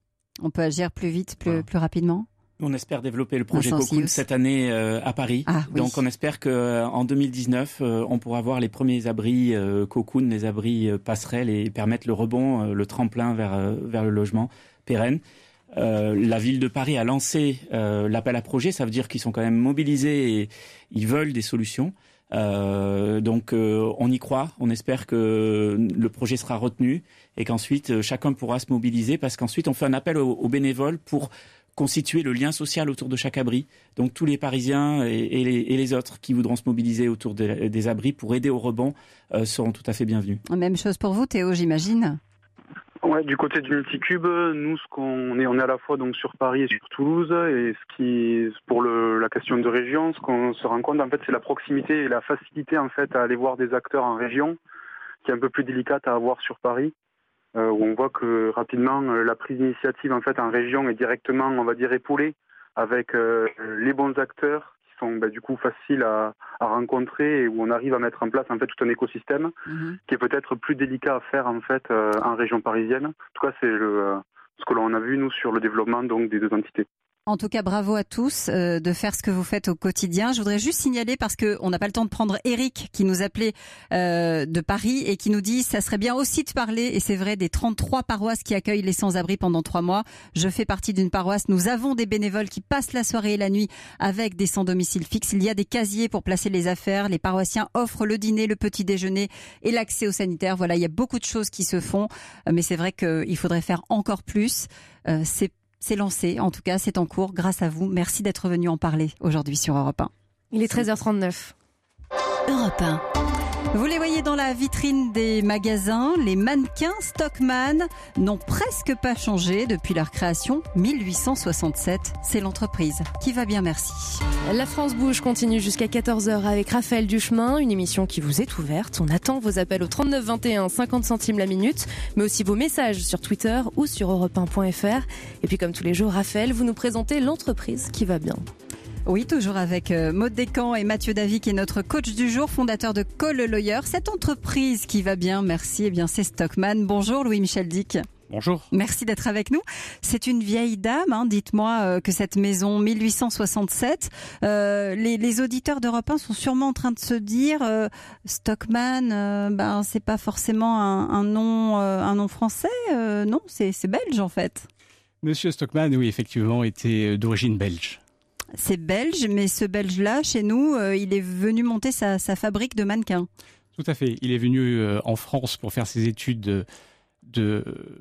S3: On peut agir plus vite, plus,
S11: voilà.
S3: plus rapidement.
S8: On espère développer le projet Cocoon cette année euh, à Paris.
S3: Ah, oui.
S8: Donc on espère qu'en deux mille dix-neuf, euh, on pourra voir les premiers abris euh, Cocoon, les abris euh, passerelles et permettre le rebond, euh, le tremplin vers, euh, vers le logement pérenne. Euh, la ville de Paris a lancé euh, l'appel à projet, ça veut dire qu'ils sont quand même mobilisés et ils veulent des solutions. Euh, donc euh, on y croit, on espère que le projet sera retenu et qu'ensuite euh, chacun pourra se mobiliser parce qu'ensuite on fait un appel aux, aux bénévoles pour constituer le lien social autour de chaque abri. Donc tous les Parisiens et, et, les, et les autres qui voudront se mobiliser autour de, des abris pour aider au rebond euh, seront tout à fait bienvenus.
S3: Même chose pour vous, Théo, j'imagine.
S9: Ouais, du côté du Multicube, nous, ce qu'on est, on est à la fois donc sur Paris et sur Toulouse, et ce qui, pour le, la question de région, ce qu'on se rend compte, en fait, c'est la proximité et la facilité, en fait, à aller voir des acteurs en région, qui est un peu plus délicate à avoir sur Paris. Euh, où on voit que rapidement euh, la prise d'initiative en fait en région est directement, on va dire, épaulée avec euh, les bons acteurs qui sont bah, du coup faciles à, à rencontrer et où on arrive à mettre en place en fait tout un écosystème mmh. qui est peut-être plus délicat à faire en fait euh, en région parisienne. En tout cas, c'est le, euh, ce que l'on a vu nous sur le développement donc des deux entités.
S3: En tout cas, bravo à tous euh, de faire ce que vous faites au quotidien. Je voudrais juste signaler, parce que on n'a pas le temps de prendre Eric qui nous appelait euh, de Paris et qui nous dit ça serait bien aussi de parler, et c'est vrai, des trente-trois paroisses qui accueillent les sans-abri pendant trois mois. Je fais partie d'une paroisse. Nous avons des bénévoles qui passent la soirée et la nuit avec des sans-domicile fixe. Il y a des casiers pour placer les affaires. Les paroissiens offrent le dîner, le petit déjeuner et l'accès aux sanitaires. Voilà, il y a beaucoup de choses qui se font, mais c'est vrai qu'il faudrait faire encore plus. Euh, c'est C'est lancé, en tout cas, c'est en cours grâce à vous. Merci d'être venu en parler aujourd'hui sur Europe un.
S4: Il est treize heures trente-neuf.
S3: Europe un. Vous les voyez dans la vitrine des magasins, les mannequins Stockmann n'ont presque pas changé depuis leur création mille huit cent soixante-sept. C'est l'entreprise qui va bien, merci.
S4: La France bouge continue jusqu'à quatorze heures avec Raphaël Duchemin, une émission qui vous est ouverte. On attend vos appels au trente-neuf vingt et un, cinquante centimes la minute, mais aussi vos messages sur Twitter ou sur europe un point f r. Et puis comme tous les jours, Raphaël, vous nous présentez l'entreprise qui va bien.
S3: Oui, toujours avec Maud Descamps et Mathieu Davy qui est notre coach du jour, fondateur de Call Lawyer. Cette entreprise qui va bien, merci, eh bien c'est Stockmann. Bonjour Louis-Michel Dick.
S12: Bonjour.
S3: Merci d'être avec nous. C'est une vieille dame, hein, dites-moi euh, que cette maison mille huit cent soixante-sept, euh, les, les auditeurs d'Europe un sont sûrement en train de se dire euh, Stockmann, euh, ben c'est pas forcément un, un nom, euh, un nom français, euh, non, c'est, c'est belge en fait.
S12: Monsieur Stockmann, oui, effectivement, était d'origine belge.
S3: C'est belge, mais ce belge-là, chez nous, euh, il est venu monter sa, sa fabrique de mannequins.
S12: Tout à fait. Il est venu euh, en France pour faire ses études de, de,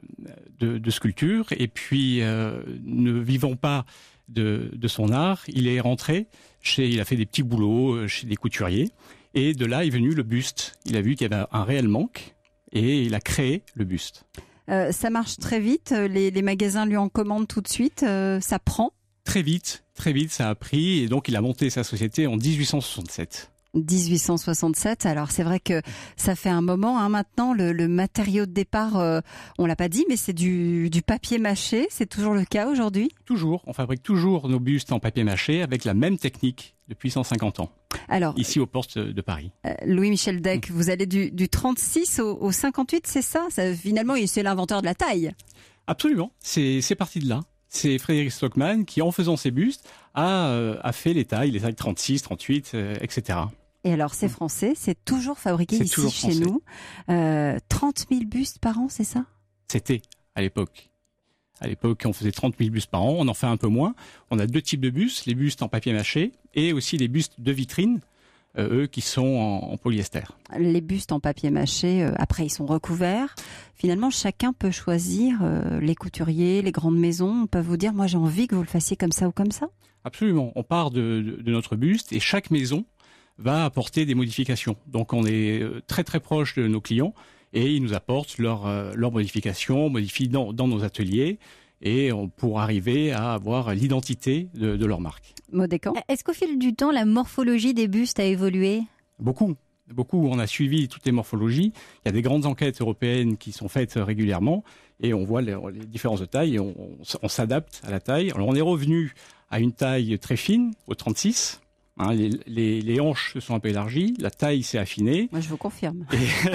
S12: de, de sculpture. Et puis, euh, ne vivant pas de, de son art, il est rentré chez, il a fait des petits boulots chez des couturiers. Et de là est venu le buste. Il a vu qu'il y avait un réel manque et il a créé le buste.
S3: Euh, ça marche très vite. Les, les magasins lui en commandent tout de suite. Euh, ça prend.
S12: Très vite, très vite, ça a pris et donc il a monté sa société en dix-huit cent soixante-sept.
S3: dix-huit cent soixante-sept. Alors c'est vrai que ça fait un moment hein, maintenant. Le, le matériau de départ, euh, on l'a pas dit, mais c'est du, du papier mâché. C'est toujours le cas aujourd'hui ?
S12: Toujours. On fabrique toujours nos bustes en papier mâché avec la même technique depuis cent cinquante ans.
S3: Alors,
S12: ici aux portes de Paris.
S3: Euh, Louis-Michel Deck, mmh. vous allez du, du trente-six au, au cinquante-huit, c'est ça, ça Finalement, c'est l'inventeur de la taille.
S12: Absolument. C'est, c'est parti de là. C'est Frédéric Stockmann qui, en faisant ses bustes, a, euh, a fait les tailles, les tailles trente-six, trente-huit, euh, et cetera.
S3: Et alors, c'est français, c'est toujours fabriqué
S12: c'est
S3: ici
S12: toujours
S3: chez nous. Euh, trente mille bustes par an, c'est ça ?
S12: C'était à l'époque. À l'époque, on faisait trente mille bustes par an, on en fait un peu moins. On a deux types de bustes, les bustes en papier mâché et aussi les bustes de vitrine euh, eux qui sont en, en polyester.
S3: Les bustes en papier mâché, euh, après ils sont recouverts. Finalement, chacun peut choisir, euh, les couturiers, les grandes maisons peuvent vous dire, moi j'ai envie que vous le fassiez comme ça ou comme ça.
S12: Absolument, on part de, de, de notre buste et chaque maison va apporter des modifications. Donc on est très très proche de nos clients et ils nous apportent leurs euh, leurs modifications, modifient dans, dans nos ateliers. Et on pour arriver à avoir l'identité de, de leur marque.
S3: Maud Descamps.
S5: Est-ce qu'au fil du temps, la morphologie des bustes a évolué ?
S12: Beaucoup, beaucoup. On a suivi toutes les morphologies. Il y a des grandes enquêtes européennes qui sont faites régulièrement et on voit les, les différences de taille et on, on, on s'adapte à la taille. Alors on est revenu à une taille très fine, au trente-six. Hein, les, les, les hanches se sont un peu élargies, la taille s'est affinée.
S3: Moi je vous confirme.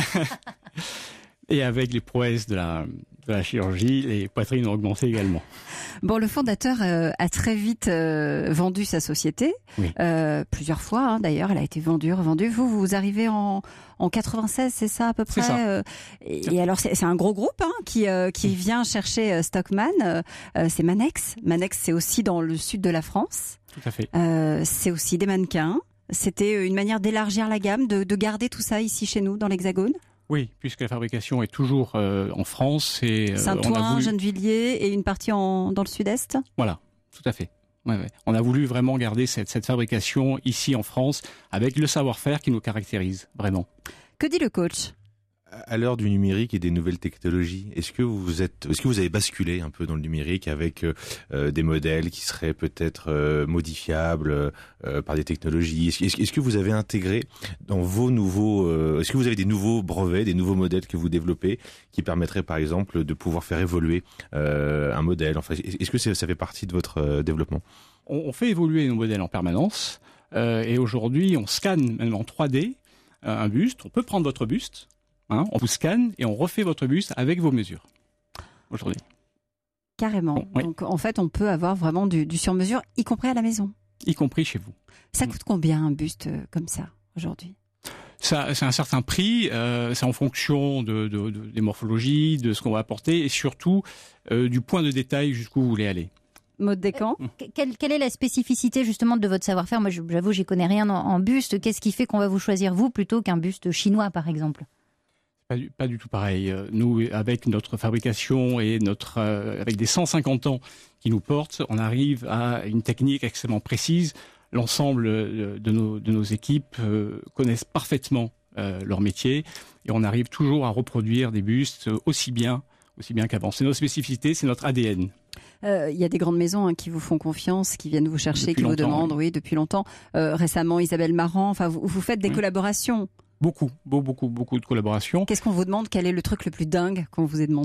S12: Et, et avec les prouesses de la... de la chirurgie, les poitrines ont augmenté également.
S3: Bon, le fondateur euh, a très vite euh, vendu sa société,
S12: oui.
S3: euh, plusieurs fois hein, d'ailleurs, elle a été vendue, revendue. Vous, vous arrivez en, en quatre-vingt-seize, c'est ça à peu près,
S12: c'est ça.
S3: Euh, et, et alors c'est, c'est un gros groupe hein, qui, euh, qui vient chercher euh, Stockmann, euh, c'est Manex. Manex, c'est aussi dans le sud de la France.
S12: Tout à fait.
S3: Euh, c'est aussi des mannequins. C'était une manière d'élargir la gamme, de, de garder tout ça ici chez nous, dans l'Hexagone.
S12: Oui, puisque la fabrication est toujours euh, en France. Et, euh,
S3: Saint-Ouen,
S12: voulu...
S3: Gennevilliers et une partie en, dans le sud-est.
S12: Voilà, tout à fait. Ouais, ouais. On a voulu vraiment garder cette, cette fabrication ici en France avec le savoir-faire qui nous caractérise, vraiment.
S3: Que dit le coach ?
S7: À l'heure du numérique et des nouvelles technologies, est-ce que vous êtes, est-ce que vous avez basculé un peu dans le numérique avec euh, des modèles qui seraient peut-être euh, modifiables euh, par des technologies ? Est-ce, est-ce que vous avez intégré dans vos nouveaux, euh, est-ce que vous avez des nouveaux brevets, des nouveaux modèles que vous développez qui permettraient par exemple de pouvoir faire évoluer euh, un modèle ? Enfin, est-ce que ça fait partie de votre euh, développement ?
S12: on, on fait évoluer nos modèles en permanence euh, et aujourd'hui on scanne même en trois D euh, un buste. On peut prendre votre buste. Hein, on vous scanne et on refait votre buste avec vos mesures aujourd'hui.
S3: Carrément.
S12: Bon, oui.
S3: Donc en fait, on peut avoir vraiment du, du sur-mesure, y compris à la maison.
S12: Y compris chez vous.
S3: Ça coûte combien un buste comme ça aujourd'hui ?
S12: Ça, c'est un certain prix. Euh, c'est en fonction de, de, de, des morphologies, de ce qu'on va apporter et surtout euh, du point de détail jusqu'où vous voulez aller.
S3: Maud Descamps.
S5: Euh, quelle, quelle est la spécificité justement de votre savoir-faire ? Moi, j'avoue, j'y connais rien en, en buste. Qu'est-ce qui fait qu'on va vous choisir vous plutôt qu'un buste chinois, par exemple ?
S12: Pas du, pas du tout pareil. Nous, avec notre fabrication et notre, euh, avec des cent cinquante ans qui nous portent, on arrive à une technique extrêmement précise. L'ensemble de nos, de nos équipes euh, connaissent parfaitement euh, leur métier et on arrive toujours à reproduire des bustes aussi bien, aussi bien qu'avant. C'est notre spécificité, c'est notre A D N.
S3: Il euh, y a des grandes maisons hein, qui vous font confiance, qui viennent vous chercher,
S12: depuis
S3: qui vous demandent,
S12: oui.
S3: oui, depuis longtemps. Euh, récemment, Isabelle Marant, enfin, vous, vous faites des oui. collaborations.
S12: Beaucoup, beaucoup, beaucoup, beaucoup de collaborations.
S3: Qu'est-ce qu'on vous demande ? Quel est le truc le plus dingue qu'on vous ait demandé ?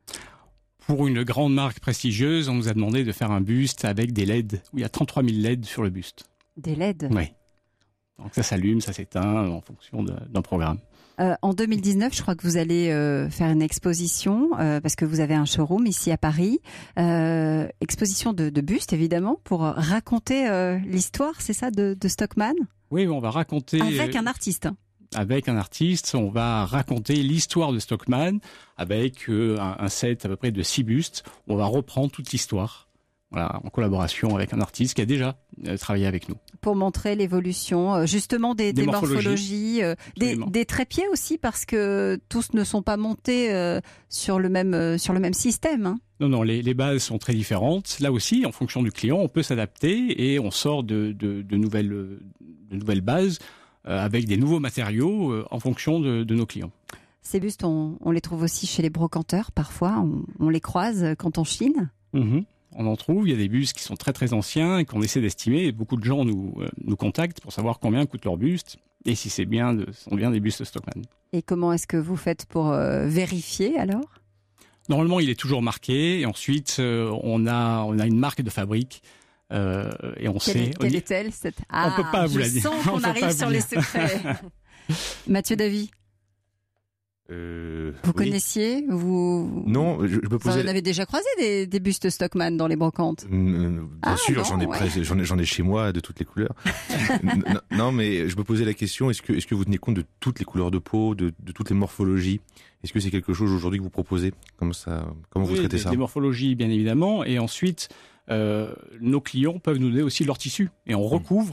S12: Pour une grande marque prestigieuse, on nous a demandé de faire un buste avec des L E D, où il y a trente-trois mille L E D sur le buste.
S3: Des L E D ?
S12: Oui. Donc ça s'allume, ça s'éteint en fonction de, d'un programme.
S3: Euh, en deux mille dix-neuf, je crois que vous allez euh, faire une exposition, euh, parce que vous avez un showroom ici à Paris. Euh, exposition de, de bustes, évidemment, pour raconter euh, l'histoire, c'est ça, de, de Stockmann ?
S12: Oui, on va raconter...
S3: Avec un artiste.
S12: Avec un artiste, on va raconter l'histoire de Stockmann avec euh, un, un set à peu près de six bustes. On va reprendre toute l'histoire, voilà, en collaboration avec un artiste qui a déjà euh, travaillé avec nous.
S3: Pour montrer l'évolution, euh, justement des, des, des morphologies, morphologies euh, des, des trépieds aussi, parce que tous ne sont pas montés euh, sur le même euh, sur le même système. Hein.
S12: Non, non, les, les bases sont très différentes. Là aussi, en fonction du client, on peut s'adapter et on sort de, de, de nouvelles de nouvelles bases. Euh, avec des nouveaux matériaux euh, en fonction de, de nos clients.
S3: Ces bustes, on, on les trouve aussi chez les brocanteurs parfois, on, on les croise quand on chine.
S12: Mmh. On en trouve, il y a des bustes qui sont très très anciens et qu'on essaie d'estimer. Beaucoup de gens nous, euh, nous contactent pour savoir combien coûte leur buste et si c'est bien de, sont bien des bustes Stockmann.
S3: Et comment est-ce que vous faites pour euh, vérifier alors ?
S12: Normalement, il est toujours marqué et ensuite euh, on, a, on a une marque de fabrique. Euh, et on
S3: quelle
S12: sait.
S3: Est, quelle
S12: on
S3: est-elle cette... Ah,
S12: on peut pas vous la dire.
S3: Je sens qu'on arrive sur les secrets. Mathieu Davy.
S7: Euh,
S3: vous
S7: oui.
S3: connaissiez vous...
S7: Non, je, je me posais.
S3: Vous en avez déjà croisé des, des bustes Stockmann dans les brocantes ?
S7: Bien
S3: ah,
S7: sûr,
S3: non,
S7: j'en ai,
S3: ouais.
S7: près, j'en ai, j'en ai chez moi de toutes les couleurs. non, non, mais je me posais la question est-ce que, est-ce que vous tenez compte de toutes les couleurs de peau, de, de toutes les morphologies ? Est-ce que c'est quelque chose aujourd'hui que vous proposez ? Comment ça, comment
S12: oui,
S7: vous traitez
S12: des,
S7: ça ?
S12: Des morphologies, bien évidemment, et ensuite. Euh, nos clients peuvent nous donner aussi leur tissu et on recouvre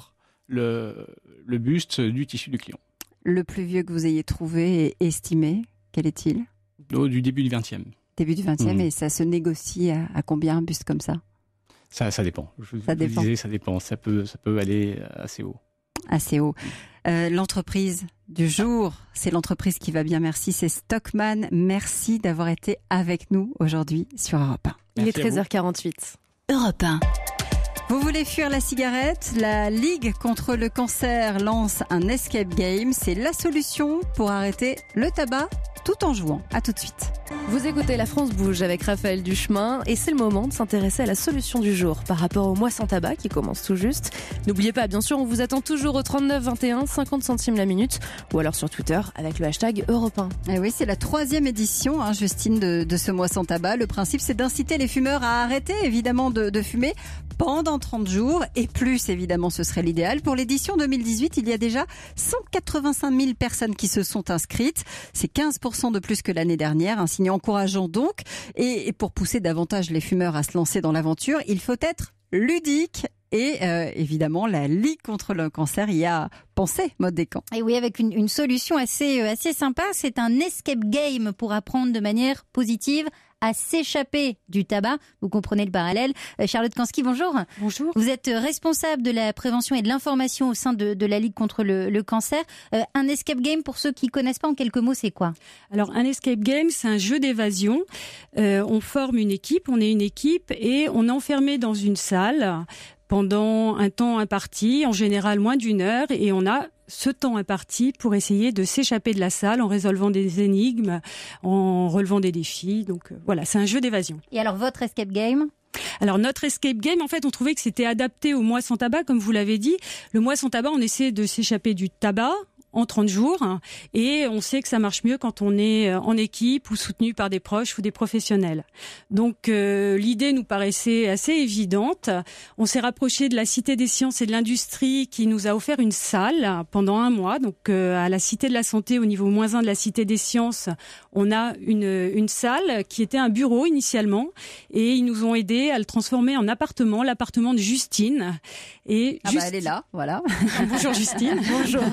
S12: le, le buste du tissu du client.
S3: Le plus vieux que vous ayez trouvé et estimé, quel est-il ?
S12: Au, du début du vingtième.
S3: Début du vingtième,
S12: Mmh.
S3: et ça se négocie à, à combien un buste comme ça ?
S12: Ça, ça dépend. Je,
S3: Ça
S12: je
S3: dépend.
S12: disais, ça dépend. Ça peut, ça peut aller assez haut.
S3: Assez haut. Euh, l'entreprise du jour, c'est l'entreprise qui va bien, merci, c'est Stockmann. Merci d'avoir été avec nous aujourd'hui sur Europe un.
S4: Il est
S12: Merci à vous.
S4: treize heures quarante-huit.
S2: Europe un.
S3: Vous voulez fuir la cigarette ? La Ligue contre le cancer lance un escape game. C'est la solution pour arrêter le tabac tout en jouant. À tout de suite.
S4: Vous écoutez La France bouge avec Raphaël Duchemin et c'est le moment de s'intéresser à la solution du jour par rapport au mois sans tabac qui commence tout juste. N'oubliez pas, bien sûr, on vous attend toujours au trente-neuf vingt et un, cinquante centimes la minute ou alors sur Twitter avec le hashtag Europe un.
S3: Et oui, c'est la troisième édition, hein, Justine, de, de ce mois sans tabac. Le principe, c'est d'inciter les fumeurs à arrêter, évidemment, de, de fumer pendant trente jours. Et plus, évidemment, ce serait l'idéal. Pour l'édition deux mille dix-huit, il y a déjà cent quatre-vingt-cinq mille personnes qui se sont inscrites. C'est quinze pour cent de plus que l'année dernière, un signe encourageant donc. Et, et pour pousser davantage les fumeurs à se lancer dans l'aventure, il faut être ludique. Et euh, évidemment, la Ligue contre le cancer y a pensé, Maud Descamps.
S5: Et oui, avec une, une solution assez, euh, assez sympa. C'est un escape game pour apprendre de manière positive à s'échapper du tabac. Vous comprenez le parallèle. Euh, Charlotte Kansky, bonjour.
S13: Bonjour.
S5: Vous êtes responsable de la prévention et de l'information au sein de, de la Ligue contre le, le cancer. Euh, un escape game, pour ceux qui ne connaissent pas, en quelques mots, c'est quoi ?
S13: Alors, un escape game, c'est un jeu d'évasion. Euh, on forme une équipe, on est une équipe et on est enfermé dans une salle pendant un temps imparti, en général moins d'une heure, et on a ce temps imparti pour essayer de s'échapper de la salle en résolvant des énigmes, en relevant des défis. Donc euh, voilà, c'est un jeu d'évasion.
S5: Et alors, votre escape game ?
S13: Alors notre escape game, en fait, on trouvait que c'était adapté au mois sans tabac, comme vous l'avez dit. Le mois sans tabac, on essaie de s'échapper du tabac en trente jours, et on sait que ça marche mieux quand on est en équipe ou soutenu par des proches ou des professionnels. Donc euh, l'idée nous paraissait assez évidente. On s'est rapproché de la Cité des Sciences et de l'Industrie qui nous a offert une salle pendant un mois. Donc euh, à la Cité de la Santé, au niveau moins un de la Cité des Sciences, on a une, une salle qui était un bureau initialement, et ils nous ont aidés à le transformer en appartement, l'appartement de Justine. Et
S3: ah
S13: Justine...
S3: bah elle est là, voilà.
S13: Bonjour Justine.
S3: Bonjour.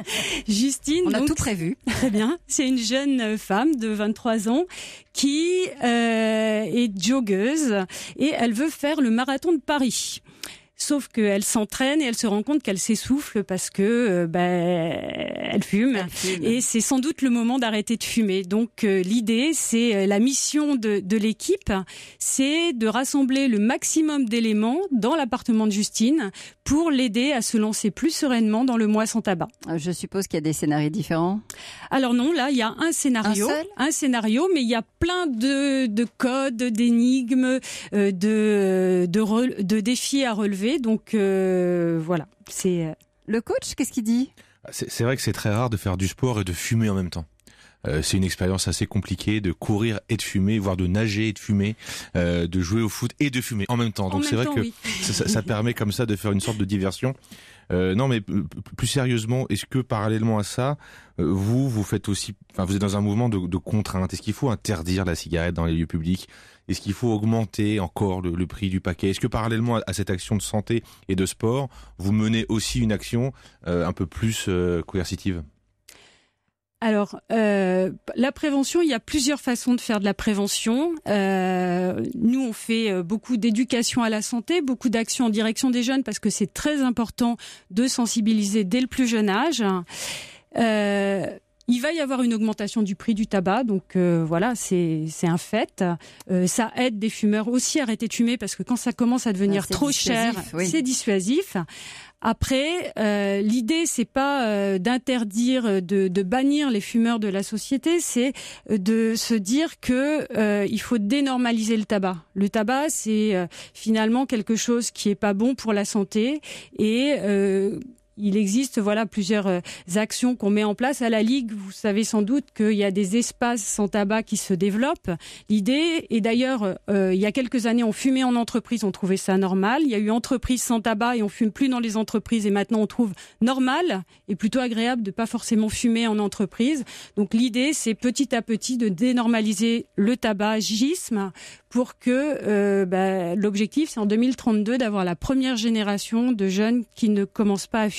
S13: Justine,
S3: on a
S13: donc,
S3: tout prévu.
S13: Très bien. C'est une jeune femme de vingt-trois ans qui euh, est joggeuse et elle veut faire le marathon de Paris. Sauf qu'elle s'entraîne et elle se rend compte qu'elle s'essouffle parce que euh, bah, elle, fume. elle fume. Et c'est sans doute le moment d'arrêter de fumer. Donc euh, l'idée, c'est euh, la mission de, de l'équipe, c'est de rassembler le maximum d'éléments dans l'appartement de Justine pour l'aider à se lancer plus sereinement dans le mois sans tabac.
S3: Je suppose qu'il y a des scénarios différents.
S13: Alors non, là il y a un scénario,
S3: un, seul
S13: un scénario, mais il y a plein de, de codes, d'énigmes, euh, de, de, re, de défis à relever. Donc euh, voilà, c'est
S3: le coach. Qu'est-ce qu'il dit ?
S7: c'est, c'est vrai que c'est très rare de faire du sport et de fumer en même temps. Euh, c'est une expérience assez compliquée de courir et de fumer, voire de nager et de fumer, euh, de jouer au foot et de fumer en même temps. Donc
S13: en
S7: c'est
S13: même
S7: vrai
S13: temps,
S7: que
S13: oui.
S7: ça, ça permet comme ça de faire une sorte de diversion. Euh, non, mais plus sérieusement, est-ce que parallèlement à ça, euh, vous, vous faites aussi, enfin, vous êtes dans un mouvement de, de contrainte. Est-ce qu'il faut interdire la cigarette dans les lieux publics ? Est-ce qu'il faut augmenter encore le, le prix du paquet ? Est-ce que parallèlement à, à cette action de santé et de sport, vous menez aussi une action euh, un peu plus euh, coercitive ?
S13: Alors, euh, la prévention, il y a plusieurs façons de faire de la prévention. Euh, nous, on fait beaucoup d'éducation à la santé, beaucoup d'actions en direction des jeunes parce que c'est très important de sensibiliser dès le plus jeune âge. Euh, il va y avoir une augmentation du prix du tabac, donc euh, voilà, c'est c'est un fait. Euh, ça aide des fumeurs aussi à arrêter de fumer parce que quand ça commence à devenir
S3: ah,
S13: trop cher, oui. c'est dissuasif. Après, euh, l'idée c'est pas euh, d'interdire, de, de bannir les fumeurs de la société, c'est de se dire que euh, il faut dénormaliser le tabac. Le tabac, c'est euh, finalement quelque chose qui est pas bon pour la santé et euh, il existe voilà plusieurs euh, actions qu'on met en place à la Ligue. Vous savez sans doute qu'il y a des espaces sans tabac qui se développent. L'idée, et d'ailleurs, euh, il y a quelques années, on fumait en entreprise, on trouvait ça normal. Il y a eu entreprise sans tabac et on fume plus dans les entreprises. Et maintenant, on trouve normal et plutôt agréable de pas forcément fumer en entreprise. Donc l'idée, c'est petit à petit de dénormaliser le tabagisme pour que euh, bah, l'objectif, c'est en deux mille trente-deux d'avoir la première génération de jeunes qui ne commencent pas à fumer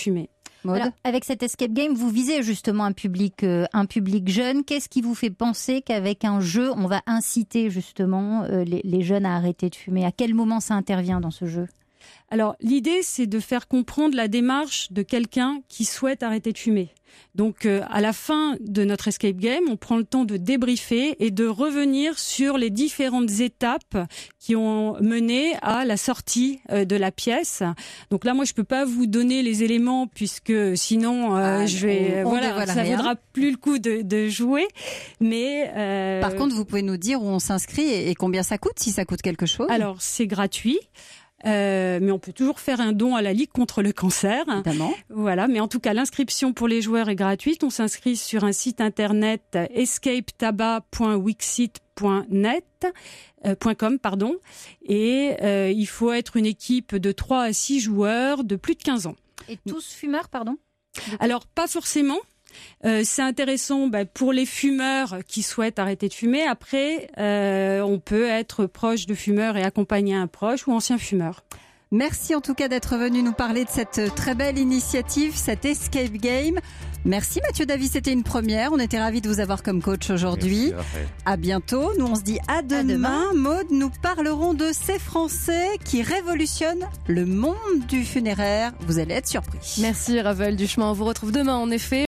S13: fumer.
S5: Alors, avec cet escape game, vous visez justement un public, euh, un public jeune. Qu'est-ce qui vous fait penser qu'avec un jeu, on va inciter justement euh, les, les jeunes à arrêter de fumer ? À quel moment ça intervient dans ce jeu ?
S13: Alors, l'idée, c'est de faire comprendre la démarche de quelqu'un qui souhaite arrêter de fumer. Donc, euh, à la fin de notre escape game, on prend le temps de débriefer et de revenir sur les différentes étapes qui ont mené à la sortie euh, de la pièce. Donc là, moi, je peux pas vous donner les éléments puisque sinon, euh,
S3: ah,
S13: je vais,
S3: on, on
S13: voilà, ça
S3: rien.
S13: vaudra plus le coup de, de jouer. Mais euh...
S3: par contre, vous pouvez nous dire où on s'inscrit et, et combien ça coûte, si ça coûte quelque chose.
S13: Alors, c'est gratuit. Euh, mais on peut toujours faire un don à la Ligue contre le cancer.
S3: Évidemment.
S13: Voilà, mais en tout cas, l'inscription pour les joueurs est gratuite. On s'inscrit sur un site internet escape tabac point wixsite point net euh, .com pardon, et euh, il faut être une équipe de trois à six joueurs de plus de quinze ans.
S5: Et tous fumeurs, pardon ?
S13: Alors, pas forcément. Euh, c'est intéressant bah, pour les fumeurs qui souhaitent arrêter de fumer. Après, euh, on peut être proche de fumeurs et accompagner un proche ou ancien fumeur.
S3: Merci en tout cas d'être venu nous parler de cette très belle initiative, cet escape game. Merci Mathieu Davy, c'était une première. On était ravis de vous avoir comme coach aujourd'hui. À bientôt. Nous, on se dit à demain. À demain. Maud, nous parlerons de ces Français qui révolutionnent le monde du funéraire. Vous allez être surpris.
S4: Merci Raphaël Duchemin. On vous retrouve demain en effet.